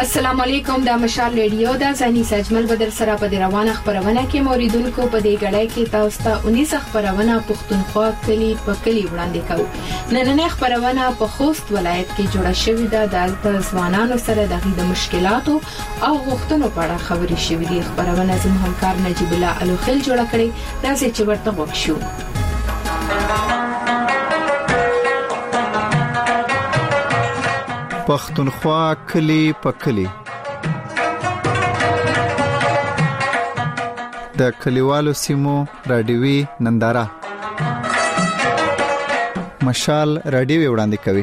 السلام علیکم. د مشال ریډیو د زنی سجمل بدر سره په روانه خبرونه کې موریدونکو په دې غړای کې تاسو ته 19 خبرونه پښتونخوا کلی په کلی وړاندې کوو. نننې خبرونه په خوست ولایت کې جوړه شوې ده. د ځوانانو سره د مشکلاتو او غوښتنو په اړه خبرې شوې دي. خبرونه زموږ همکار نجیب الله الوخیل جوړه کړې. راځي چې ورته وښیو. پښتونخوا کلی په کلی. د کلیوالو سیمو رادیوي ننداره مشال رادیوي وړاندې کوي.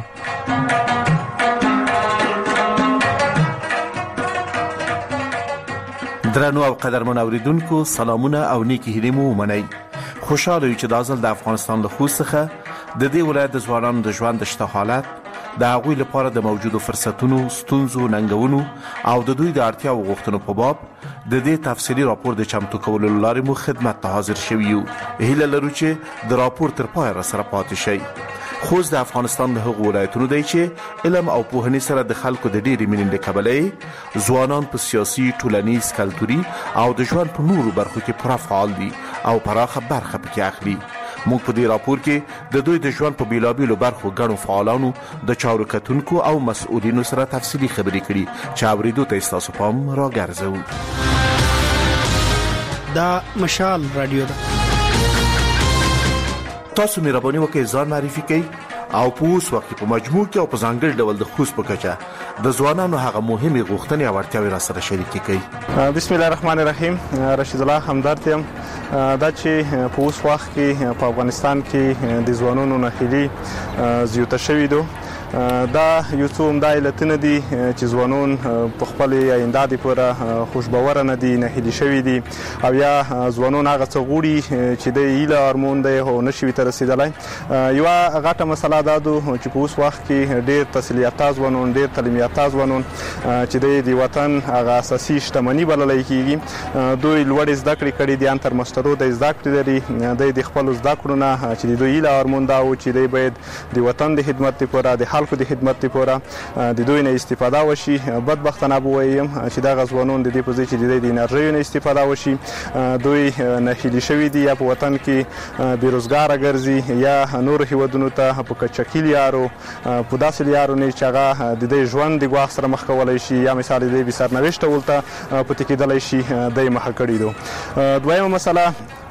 درنو او قدرمن اوریدونکو سلامونه او نیکی هیلې مو ومنئ. خوشاله یو چې د ازل د افغانستان له خوست څخه د دې ولایت د ځوانانو د ژوند د شته حالت د هغوی لپاره د موجودو فرصتونو، ستونزو، ننګونو او د دوی د اړتیا او غوښتنو په باب د دې تفصیلي راپور د چمتو کولو لپاره مو خدمت ته حاضر شوي یو. هیله لرو چې د راپور تر پای را سره پاتې شئ. خوست د افغانستان د هغو ولایتونو دی چې علم او پوهنې سره د خلکو د ډېرې مینې له کبله ځوانان په سیاسي، ټولنیز، کلتوري او د ژوند په نورو برخو کې پوره فعال دي او پراخه برخه پکې اخلي. موږ په دې راپور کې د دوی د ژوند په بیلابیلو برخو ګڼو فعالانو، د چارو کتونکو او مسؤلینو سره تفصیلي خبرې کړي چې اورېدو ته ستاسو پام راګرځوو. دا مشال رادیو ده. تاسو مهرباني وکړئ ځان معرفي کړئ او په اوس وخت په مجموع کې او په ځانګړي ډول د خوست په کچه د ځوانانو هغه مهمه غوښتنې او اړتیاوې را سره شریکې کړئ. بسم الله الرحمن الرحیم. رشید الله همدرد یم. دا چې په اوس وخت کې په افغانستان کې د ځوانانو ناهیلي زیاته شوې ده. دا یو څو عمده علتونه دي چې ځوانان په خپل آینده لپاره خوشباور نه دي، ناهیلي شوي دي او یا ځوانان هغه څه غوړي چې د هیله ارمان دی او نشي ته رسیدلی. یو غټه مسله دا ده چې په اوس وخت کې ډېر تحصیل یافته ځوانان، ډېر تعلیم یافته ځوانان چې د وطن هغه اساسي شتمني بللی کېږي، دوی لوړې زده کړې کړي دي، انتر ماسترو د زده کړې لري. د خپلو زده کړو نه چې د دوی هیله ارمان دا و چې دوی باید د وطن د خدمت لپاره، د خلکو د خدمت لپاره د دوی نه استفاده وشي. بدبختانه به وایم چې دغه ځوانان د دې په ځای چې د انرژیو نه استفاده وشي، دوی ناهیلي شوي دي یا په وطن کې بېروزګاره ګرځي یا نورو هیوادونو ته په کچکي لیارو، په داسې لیارو نه چې هغه د دې ژوند د ګواښ سره مخ کولی شي یا مثال د بې سرنوشت ډول ته پاتې کېدلی شي، دی مخه کړي دي. دویمه مسله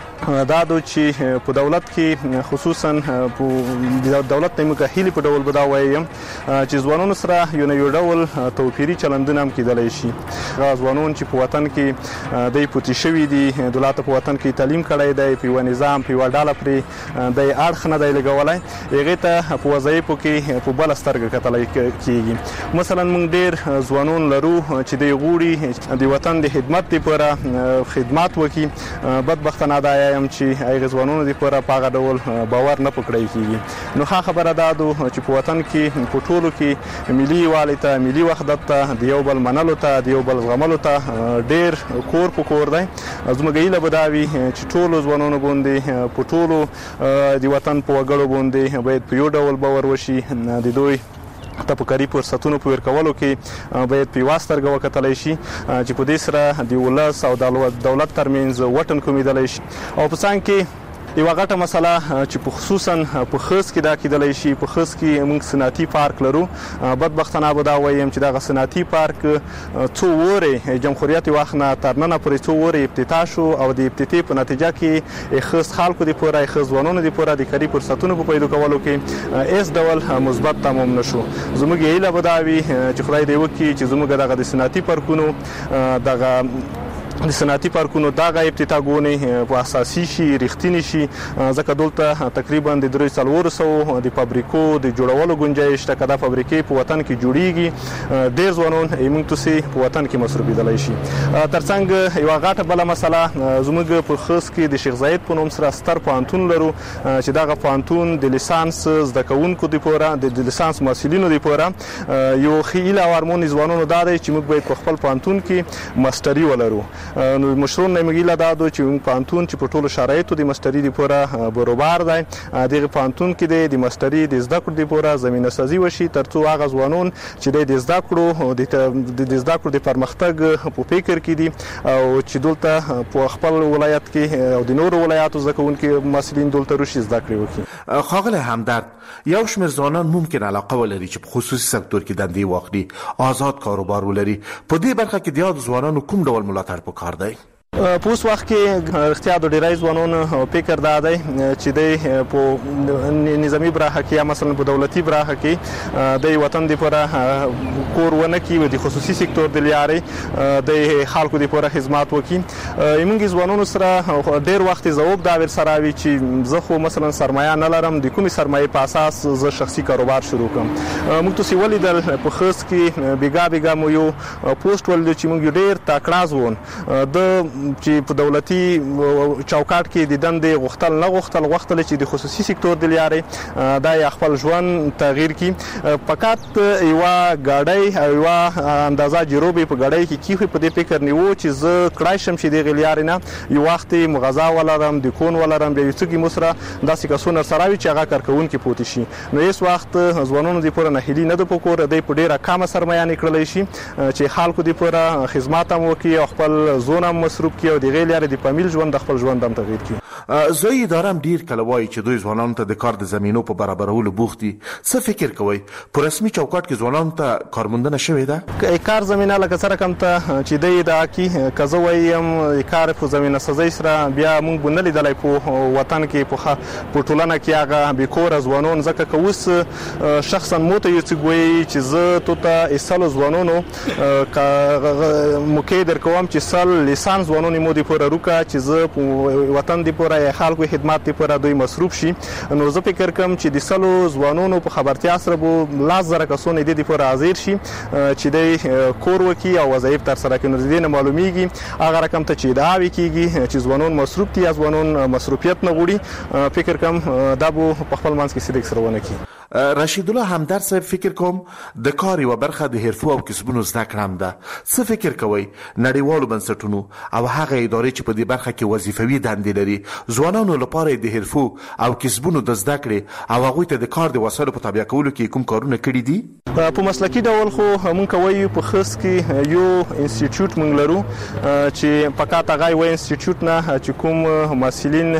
دا ده چې په دولت کې خصوصا په دولت نه موږ هیلې په ډول به دا وایم چې ځوانانو سره یو ډول توپیري چلندونه هم کېدلی شي. هغه ځوانان چې په وطن کې دی پوتې شوي دي، دولت په وطن کې تعلیم کړی دی، په یوه نظام، په یوه ډله پرې دی اړخ نه دی لګولی، هغې ته په وظایفو کې په بله سترګه کتلی کېږي. مثلا موږ ډېر ځوانان لرو چې دی غواړي د وطن د خدمت لپاره خدمت وکړي. بدبختانه دا یم چې هغه ځوانانو لپاره په هغه ډول باور نه پکړی کېږي. نو ښه خبره دا ده چې په وطن کې په ټولو کې ملي یووالي ته، ملي وحدت ته، د یو بل منلو ته، د یو بل زغملو ته ډېر کور په کور دی. زموږ هیله به دا وي چې ټولو ځوانانو باندې په ټولو د وطن په وګړو باندې باید په یو ډول باور وشي. د دوی ته په کاري فرصتونو په ورکولو کې باید په یوه سترګه وکتلی شي چې په دې سره د ولس او دولت ترمنځ وټن کومېدلی شي. او په څنګ کې یوه غټه مسله چې په خصوصا په خوست کې دا کېدلی شي. په خوست کې موږ صنعتي پارک لرو. بدبختانه به دا وایم چې دغه صنعتي پارک څو ورې جمهوریت وخت نه تر ننه پورې څو ورې افتتاح شو او د افتتاح په نتیجه کې خوست خلکو دپاره، خوست ځوانانو دپاره د کاري فرصتونو په پیدا کولو کې هېڅ ډول مثبت تمام نه شو. زموږ هیله به دا وي چې خدای دې وکړي چې زموږ دغه د صنعتي پارکونو د صنعتي پارکونو دغه ابتداګونې په اساسي شي، رښتینې شي، ځکه دلته تقریبا د 300 د فابریکو د جوړولو گنجایش شته. که دا فابریکې په وطن کې جوړیږي ډېر ځوانان موږ تاسې په وطن کې مصروفېدلی شي. ترڅنګ یوه غټه بله مسله زموږ په خوست کې د شیخ زاید په نوم سره ستر پوهنتون لرو چې دغه پوهنتون د لیسانس زده کوونکو دپاره، د لیسانس محصلینو دپاره یو ښه هیله او ارمان ځوانانو دا دی چې موږ باید په خپل پوهنتون کې ماسټري ولرو. نو مشرون نه مګیلا دادو چې پانتون چې په ټولو شرایطو د مستری دی پوره بروبار دی دغه پانتون کې د مستری د زده کړو دی پوره زمينه سازي وشي ترڅو هغه ځوانون چې د زده کړو د زده کړو د پرمختګ په فکر کې دي او چې دلته په خپل ولایت کې او د نورو ولایتو ځکهونکو مسلین دلته روشي زده کړې وکړي. خاغله همدرد یو شمېر ځوانان ممکن علاقه ولري چې په خصوصي سکتور کې دندې واخلي آزاد کاروبار ولري په دې برخه کې د یاد ځوانانو کوم ډول ملاتړ پکار دی؟ په اوس وخت کې اختیا د ډیری ځوانانو فکر دا دی چې د په نظامی برخه کې یا مثلا په دولتي برخه کې د وطن د پوره کور ونه کې د خصوصي سکتور د لارې د خلکو د پوره خدمات وکړي. موږ ځوانانو سره ډیر وخت ضواب دا ور سره وی چې زه خو مثلا سرمایه نه لرم د کومي سرمایه په اساس زه شخصي کاروبار شروع کوم. موږ تاسو ولیدل په خاص کې بیګا مو یو پوسټ ول چې موږ ډیر تکړه ځون د چې په دولتي چوکاټ کې د دندې غوښتل چې د خصوصي سکتور د لارې دا خپل ژوند تغییر کړي فقط یو غاډي او یو اندازه جروبي په غاډي کې کیخي په دې فکر نیو چې زه کړای شم چې د غلیارې نه یو وخت مغزا ولرم د کون ولرم د یوڅګي مصره داسې کسونه سراوي چې هغه کارکون کې پوت شي. نو هیڅ وخت ځوانانو د پوره نه هلي نه د پکور د په ډیره کم سرمایه نکړلې شي چې خلکو د پوره خدمات هم وکي او خپل زونه مصروف کی او د غیر لري د فامیل ژوند د خپل ژوند هم تغییر کی. زوی ادارم ډیر کله وایي چې دوی ځوانانو ته د کار د زمینو په برابرولو بوخت دي. څه فکر کوي په رسمي چوکاټ کې ځوانانو ته کارموندنه شوې ده؟ کار زمينه لکه سره کم ته چې دی دا کی کزه وایم کار په زمينه سزا سره بیا موږ بنلې دلای په وطن کې په ټولنه کې هغه به کور ځوانون ځکه کوس شخصا موته یو څه ګوي چې زه ته ایسالو ځوانونو مکیدر کوم چې سال لیسانس ځوانونو مو دی پوره روکا چې زه وطن دی پوره خلکو خدمات دی پوره دوی مصروف شي. نو زه فکر کوم چې د سلو ځوانونو په خبرتیا سره بو لاس زره کسونه دی پوره حاضر شي چې دی کور وکي او وظایف تر سره کوي. نو دې نه معلومیږي هغه رقم ته چې دا وکیږي چې ځوانون مصروف دي یا ځوانون مصروفیت نه غوړي. فکر کوم دا بو په خپل منځ کې صدق سره ونه کی. رشید الله همدرد صاحب فکر کوم د کار یو برخه د حرفو او کسبونو زده کړه هم ده. څه فکر کوي نړیوالو بنسټونو او هغه ادارې چې په دې برخه کې وظیفوي دندې لري ځوانانو لپاره د حرفو او کسبونو د زده کړې او هغوی ته د کار د وسایلو په تابع کولو کې کوم کارونه کړي دي؟ په مسلکي ډول خو موږ کوي په خاص کې یو انسټیټیوټ موږ لرو چې فقط هغه یو انسټیټیوټ نه چې کوم مسلین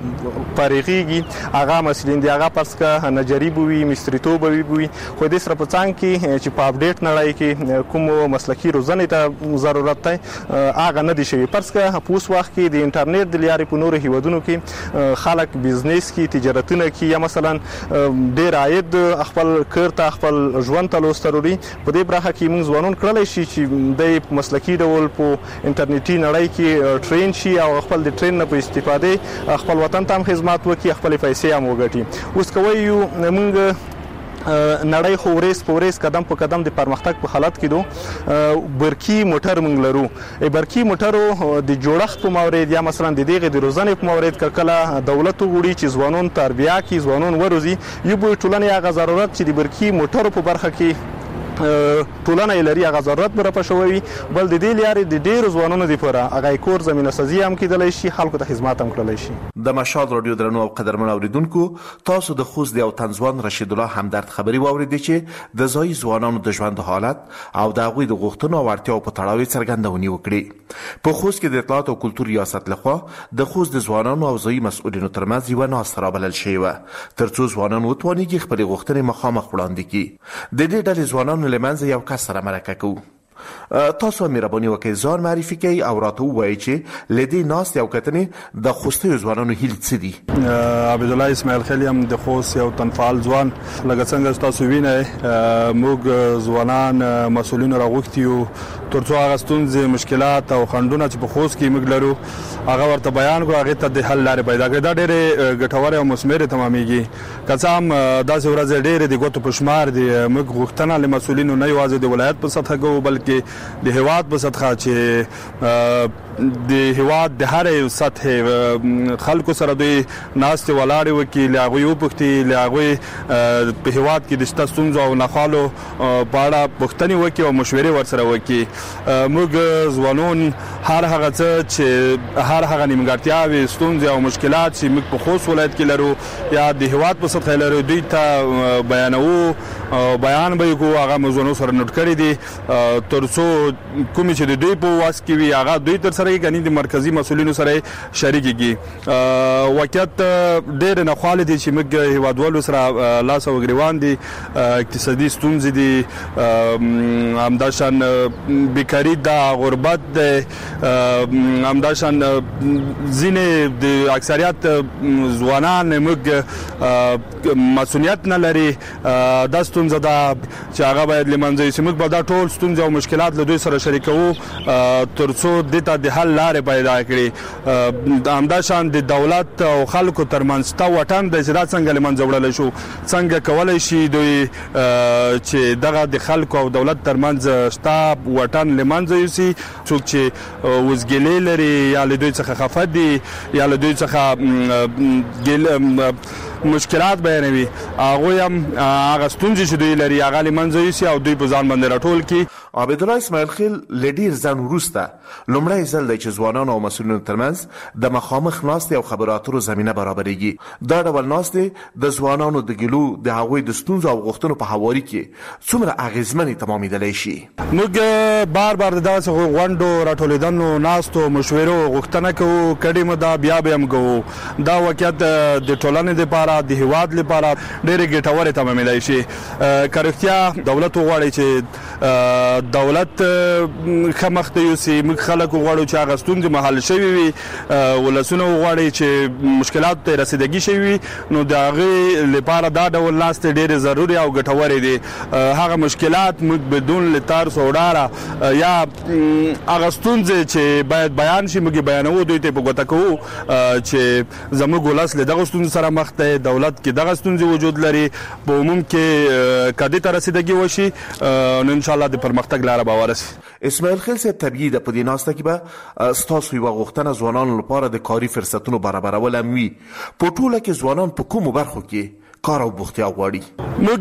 فارغيږي هغه مسلین دی هغه پسکه نجری بوي مستریتوب وي خو د سره په څنګه کې چې په اپډیټ نړۍ کې کوم مسلکي روزنې ته ضرورت دی هغه نه دي شوی. پرسکه په اوس وخت کې د انټرنیټ د لارې په نورو هیوادونو کې خلک بزنس کې تجارتونه کې یا مثلا ډیر عاید خپل کړه خپل ژوند ته لوستروري په دې برخه کې موږ ځوانون کړلای شي چې د مسلکي ډول په انټرنیټي نړۍ کې ټرین شي او خپل د ټرین نه په استفاده خپل وطن ته خدمات وکړي خپل پیسې هم وګټي. اوس کوي موږ نړۍ خو ورځ قدم په قدم د پرمختګ په حالت کې دو. برقي موټر موږ لرو برقي موټرو د جوړښت په مورید یا مثلا د دغه د روزنې په مورید کله دولت وګړي چې ځوانون تربیه کې ځوانون وروزي یو به ټولنې هغه ضرورت چې د برقي موټرو په برخه کې ټولنه لري هغه ضرورت پر پښوي بل د دې لارې د ډیر ځوانونو دی پوره هغه کور زمينه سازي هم کېدلای شي خلکو ته خدمات هم کړلای شي. د مشال رادیو درنو او قدرمن اوریدونکو تاسو د خوست او تنزوان رشید الله همدرد خبري واوریدئ چې د ځای ځوانانو د ژوند حالت او د هغوی د غوښتنو او اړتیاو په تړاو څرګندونې وکړي. په خوست کې د اطلاعات او کلتور ریاست لخوا د خوست د ځوانانو او ځای مسؤلینو ترمنځ یو ناسته رابلل شوې وه ترڅو ځوانان وتوانیږي خپل غوښتنې مخامخ وړاندې کړي. د دې ډلې ځوانانو لمنځه یو کس سره مرکه کوو. تاسو مهرباني وکړئ ځان معرفي کړئ او راته ووایئ چې له دې ناستې او کتنې د خوستیو ځوانانو هیلې څه دي؟ عبدالله اسماعیل خیل یم د خوست یو تنفعال ځوان. لکه څنګه تاسو وینئ موږ ځوانان مسؤلینو راغوښتي یو ترڅو هغه ستونزې مشکلات او خنډونه چې په خوست کې موږ لرو هغه ورته بیان کړو هغې ته د حل لارې پیدا کړي. دا ډېرې ګټورې او مثمرې تمامېږي که څه هم داسې ورځې ډېرې د ګوتو په شمار دي. موږ غوښتنه له مسؤلینو نه یوازې د ولایت په سطحه کوو بلکې د هیواد په سطحه چې د هیواد د هر سطح خلکو سره دوی ناست ولاړ وکي لاغوي وپختي لاغوي په هیواد کې د ستاسو او نخالو په اړه پښتني وکي او مشورې ورسره وکي. موږ ځوانون هر هغه څه چې هر هغه نیمګړتیاوې ستونزې او مشکلات چې موږ په خوست ولایت کې لرو یا د هیواد په سطح لرو دوی ته بیانوو بیان به کو هغه موضوعونو سره نوٹ کړی دي ترڅو کوم چې د دوی په واس کې وي هغه دوی تر سره کې د مرکزی مسولینو سره شریک کیږي. واقعیت ډېر نه خالد دي چې موږ هیوادوالو سره لاس او ګریوان دي اقتصادي ستونزې دي همداشان بیکاری دا غربت همداشان ځینې د اکثریت ځوانان موږ مسؤلیت نه لري دا ستونزه ده چې هغه باید لمنځه یوسي. موږ به دا ټول ستونزې او مشکلات له دوی سره شریکوو ترڅو دته د حل لارې پیدا کړي. همداشان د دولت او خلکو ترمنځ تا وطن د زړه څنګه لمنځه وړل شو څنګه کولای شي دوی چې دغه د خلکو او دولت ترمنځ شتا وطن لمنځه یوسي څوک چې وزګلې لري یا له دوی څخه خفه دي یا له دوی څخه مشکلات بیانوي هغه هم هغه ستونزې چې دوی لري هغه لمنځه یوسي او دوی په ځان باندې راټول کړي. عبدالله اسماعیل خیل لډیر ځان وروسته لومړی ځل دی چې ځوانانو او مسؤلینو ترمنځ د مخامخ ناستې او خبرو اترو زمینه برابرېږي. دا ډول ناستې د ځوانانو د ګیلو د هغوی د ستونزو او غوښتنو په هواري کې څومره اغیزمنې تمامېدلی شي. موږ بار بار داسې غونډو راټولېدنو ناستو مشورو غوښتنه کوو کډې مو دا بیا به هم کوو. دا واقعیت د ټولنې لپاره د هیواد لپاره ډېرې ګټورې تمامېدلی شي. که رښتیا دولت وغواړي چې دولت خمخ ته یوسي موږ خلک غواړو چې هغه ستونزې محل شوي وي ولسونه غواړي چې مشکلات ته رسیدګي شوي نو د هغې لپاره دا ډول ناستې ډېرې ضروري او ګټورې دي. هغه مشکلات موږ بدون له ترس او ډاره یا هغه ستونزې چې باید بیان شي موږ بیانوو دوی ته په ګوته کوو چې زموږ ولس له دغه ستونزو سره مخ دی دولت کې دغه ستونزې وجود لري په عموم کې که دې ته رسیدګي وشي نو انشاءالله د پرمختګ لاره به ورسي. اسماعیل خیل صاحب طبیعي ده په دې ناسته کې به ستاسو یوه غوښتنه ځوانانو لپاره د کاري فرصتونو برابرول هم وي. په ټوله کې ځوانان په کومو برخو کې کار او بوختیا غواړي؟ موږ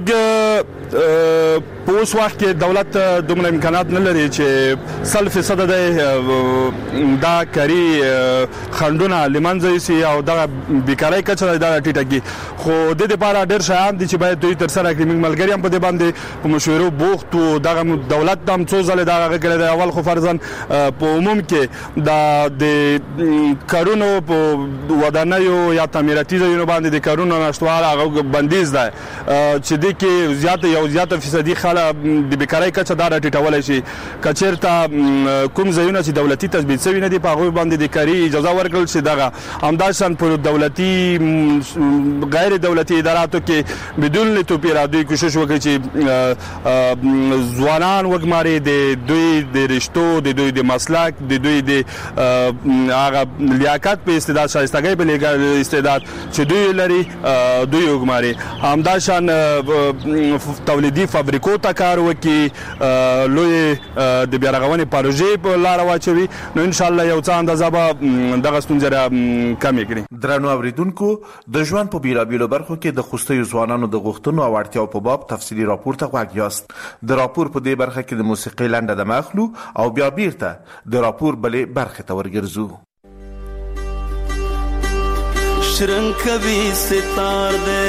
په اوس وخت کې دولت دومره امکانات نه لري چې 100% دا کاري خنډونه لمنځه یوسي او دغه بیکارۍ کچه دا ټیټه کړي. خو د دې لپاره ډېر شیان دي چې باید دوی ترسره کړي. موږ ملګري هم په دې باندې په مشورو بوخت وو. دغه دولت هم څو ځلې دغه کړی دی. اول خو فرضاً په عموم کې د کارونو په ودانیو یا تعمیراتي ځایونو باندې د کارونو نشتوال هغه بندیز ده چې د کې زیاته فیصدي خلک د بیکارۍ کچه دا راټیټولی شي. که چېرته کوم ځایونه چې دولتي تثبیت شوي نه دي په هغوی باندې د کاري اجازه ورکړل شي. دغه همداشان په دولتي غیر دولتي اداراتو کې بدون توپیر دوی کوشش وکړي چې ځوانان وګماري د دوی د رشتو د دوی د مسلک د دوی د هغه لیاقت په استعداد شایستګۍ په استعداد چې دوی لري دوی وګماري. همداشان تولیدي فابریکو ته کار وکړي لوی د بیا رغونې پروژې په لاره واچوي نو انشاءالله یو څه اندازه به دغه ستونزې کمې کړي. درنو اوریدونکو د ژوند په بیلابیلو برخو کې د خوستیو ځوانانو د غوښتنو او اړتیاو په باب تفصیلي راپور ته غوږ یاست. د راپور په دې برخه کې د موسیقۍ لنډه دمه اخلو او بیا بیرته د راپور بلې برخې ته ورګرځو. شرنگ کبھی ستار دے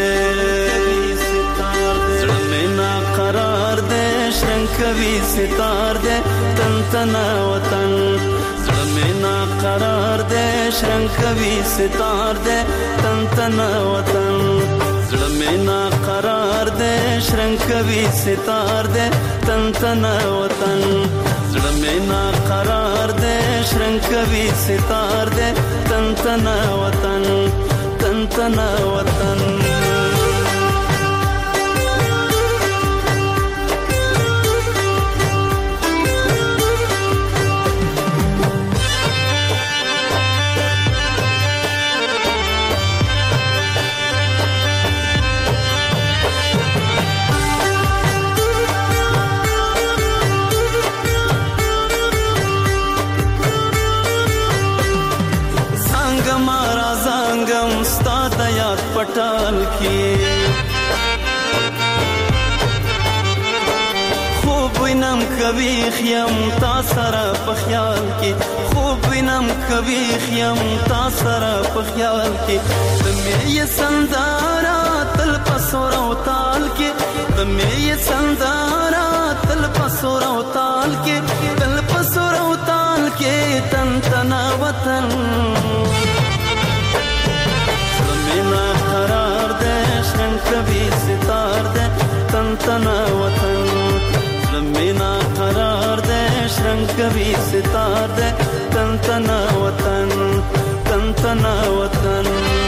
زړه مې نا قرار دے شرنگ کبھی ستار دے تن تنا وطن زړه مې نا قرار دے شرنگ کبھی ستار دے تن تنا وطن زړه مې نا قرار دے شرنگ کبھی ستار دے تن تنا وطن زړه مې نا قرار دے شرنگ کبھی ستار دے تن تنا وطن تنا وطن پټال کې خوب وینم کوي خیم تا سره په خیال کې خوب وینم کوي خیم تا سره په خیال کې تمې سندارا تل پسور او تال کې تمې سندارا تل پسور او تال کې تل پسور او تال کې تن تنا وطن زمینا قرار دې شرنګ کوي ستار دې تن تنا وطن زمینا قرار دې شرنګ کوي ستار دې تن تنا وطن تن تنا وطن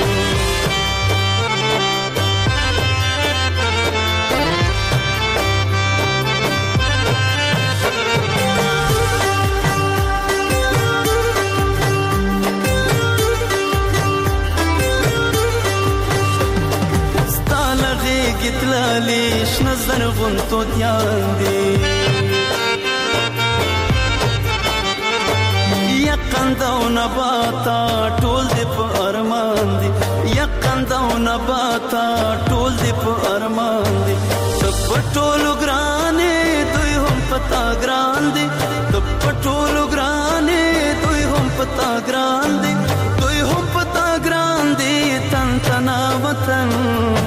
گتلالی شنظر غنتو دیان دی یقنده و نباتا ټول دی په ارمان دی یقنده و نباتا ټول دی په ارمان دی تب ټولو ګرانې دوی هم پتا ګران دی تب ټولو ګرانې دوی هم پتا ګران دی دوی هم پتا ګران دی تن تنا وطن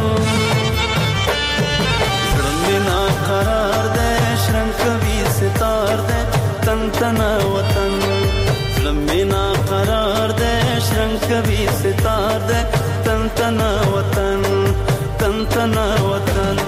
قرار دے شرنگ کبھی ستار دے تن تنا وطن زمینا قرار دے شرنگ کبھی ستار دے تن تنا وطن تن تنا وطن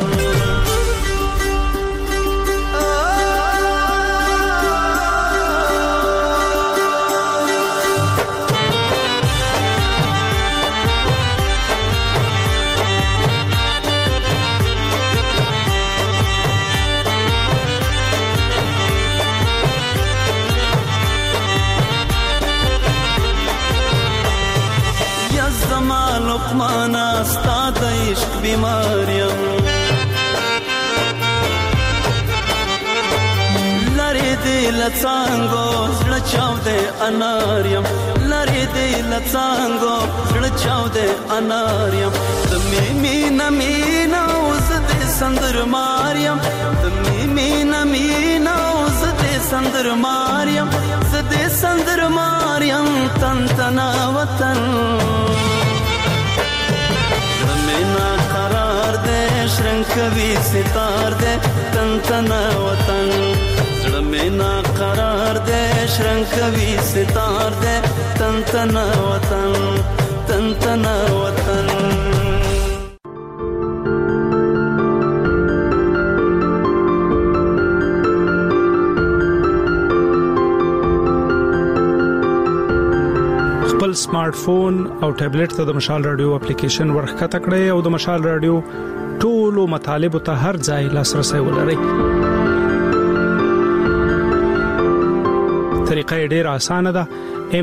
لقمانا ستا د عشق بیماریم لری دی لڅانګو زړه چاو دې اناریم لری دی لڅانګو زړه چاو دې اناریم تمې مینا مینا اوس دې سندر ماریم تمې مینا مینا اوس دې سندر ماریم زدې سندر ماریم تن تنا وطن زمینا قرار دے شرنگ کبھی ستار دے تن تنا وطن زمینا قرار دے شرنگ کبھی ستار دے تن تنا وطن تن تنا وطن خپل سمارټ فون او ټابلیټ ته د مشال رادیو اپلیکیشن ورخته کړئ او د مشال رادیو ټولو مطالب ته هر ځای لاسرسي ولرئ. طریقه ډېره اسانه ده.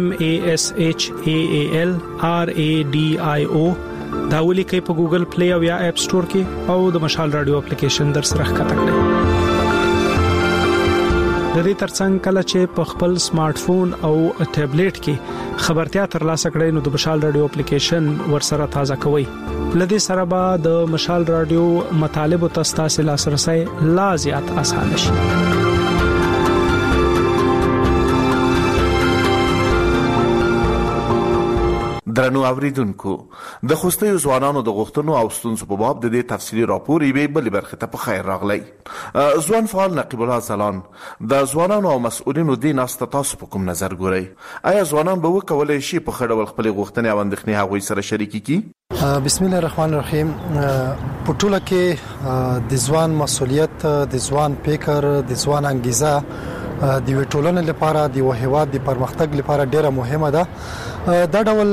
MASHAAL RADIO دا ولیکئ په ګوګل پلی او یا اپ سٹور کې او د مشال رادیو اپلیکیشن در سره ښکته کړئ. د دې ترڅنګ کله چې په خپل سمارټ فون او ټابلیټ کې خبرتیا ترلاسه کړئ نو د مشال رادیو اپلیکیشن ورسره تازه کوئ. لدې سره به د مشال رادیو مطالب او تاسو لاسرسي لا زیات آسان شي. درنو اوریدونکو د خوستي ځوانانو د غوښتنو او ستونزو په باب د دې تفصیلی راپور یې بل برخه ته په خیر راغلی. ځوان فعال نقیب الله زلان د ځوانانو او مسؤلینو د ناسته تاسو په کوم نظر ګورئ؟ آیا ځوانان به وکولای شي په خړ ول خپل غوښتنې او اندېښنې هغوی سره شریکي کړي؟ بسم الله الرحمن الرحیم. په ټوله کې د ځوان مسؤلیت، د ځوان فکر، د ځوان انګیزه د ټولنې لپاره د هیواد د پرمختګ لپاره ډیره مهمه ده. دا ډول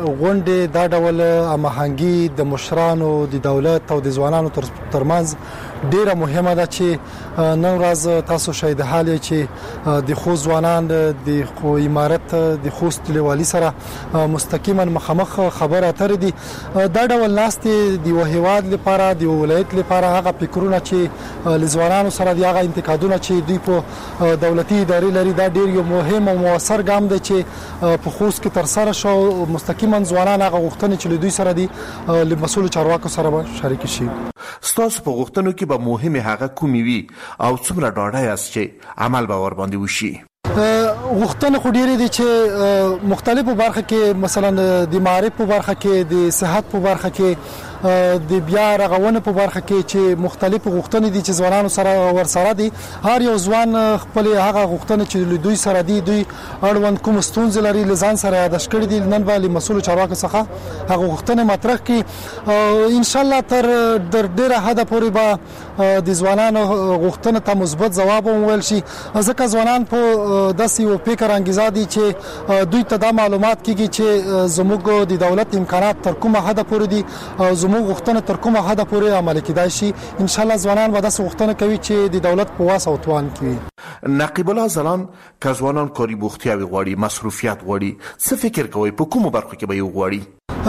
غونډې، دا ډول هماهنګي د مشرانو، د دولت او د ځوانانو ترمنځ ډیره مهمه ده چې نن ورځ تاسو شاهد حال چې د خو ځوانان د خو امارت د خوست لیوالي سره مستقیما مخامخ خبره اترې دي. دا ډول ناستې د وهواد لپاره د ولایت لپاره هغه فکرونه چې لزوانانو سره دی هغه انتقادونه چې دوی په دولتي ادارې لري دا ډیر یو مهم او موثر ګام دی چې په خوست کې تر سره شو. مستقیما ځوانان هغه غوښتنې چې دوی سره دي له مسؤل چارواکو سره به شریک شي. ستاسو په غوښتنو کې به مهمه هغه کومې وي او څومره ډاډه یاست چې عمل به ور باندې وشي؟ غوښتنه خو ډیره دي چې مختلفو برخه کې مثلا د معرفت په برخه کې د صحت په برخه کې د بیا رغونه په برخه کې چې مختلفو غوښتنې دي چې ځوانانو سره ورسره دي. هر یو ځوان خپل هغه غوښتنې چې دوی سره دي دوی اړوند کوم ستونزې لري لزان سره یادش کړی دي نن به مسؤل چارواکو څخه هغه غوښتنې مطرح کړي. ان شاء الله تر ډیره حد پورې به د ځوانانو غوښتنې ته مثبت ځواب وویل شي ځکه ځوانان په داسې یو فکر انګیزه دي چې دوی ته دا معلومات کیږي چې زموږ د دولت امکانات تر کومه حد پورې دي زموږ غوښتنه تر کومه حد پورې عملي کېدای شي. ان شاء الله ځوانان به داسې غوښتنه کوي چې د دولت په واسه او توان کوي. نقیب الله زلان که ځوانان کاري بوختیاوي غواړي مصروفیت غواړي څه فکر کوي په کومو برخو کې به یو غواړي؟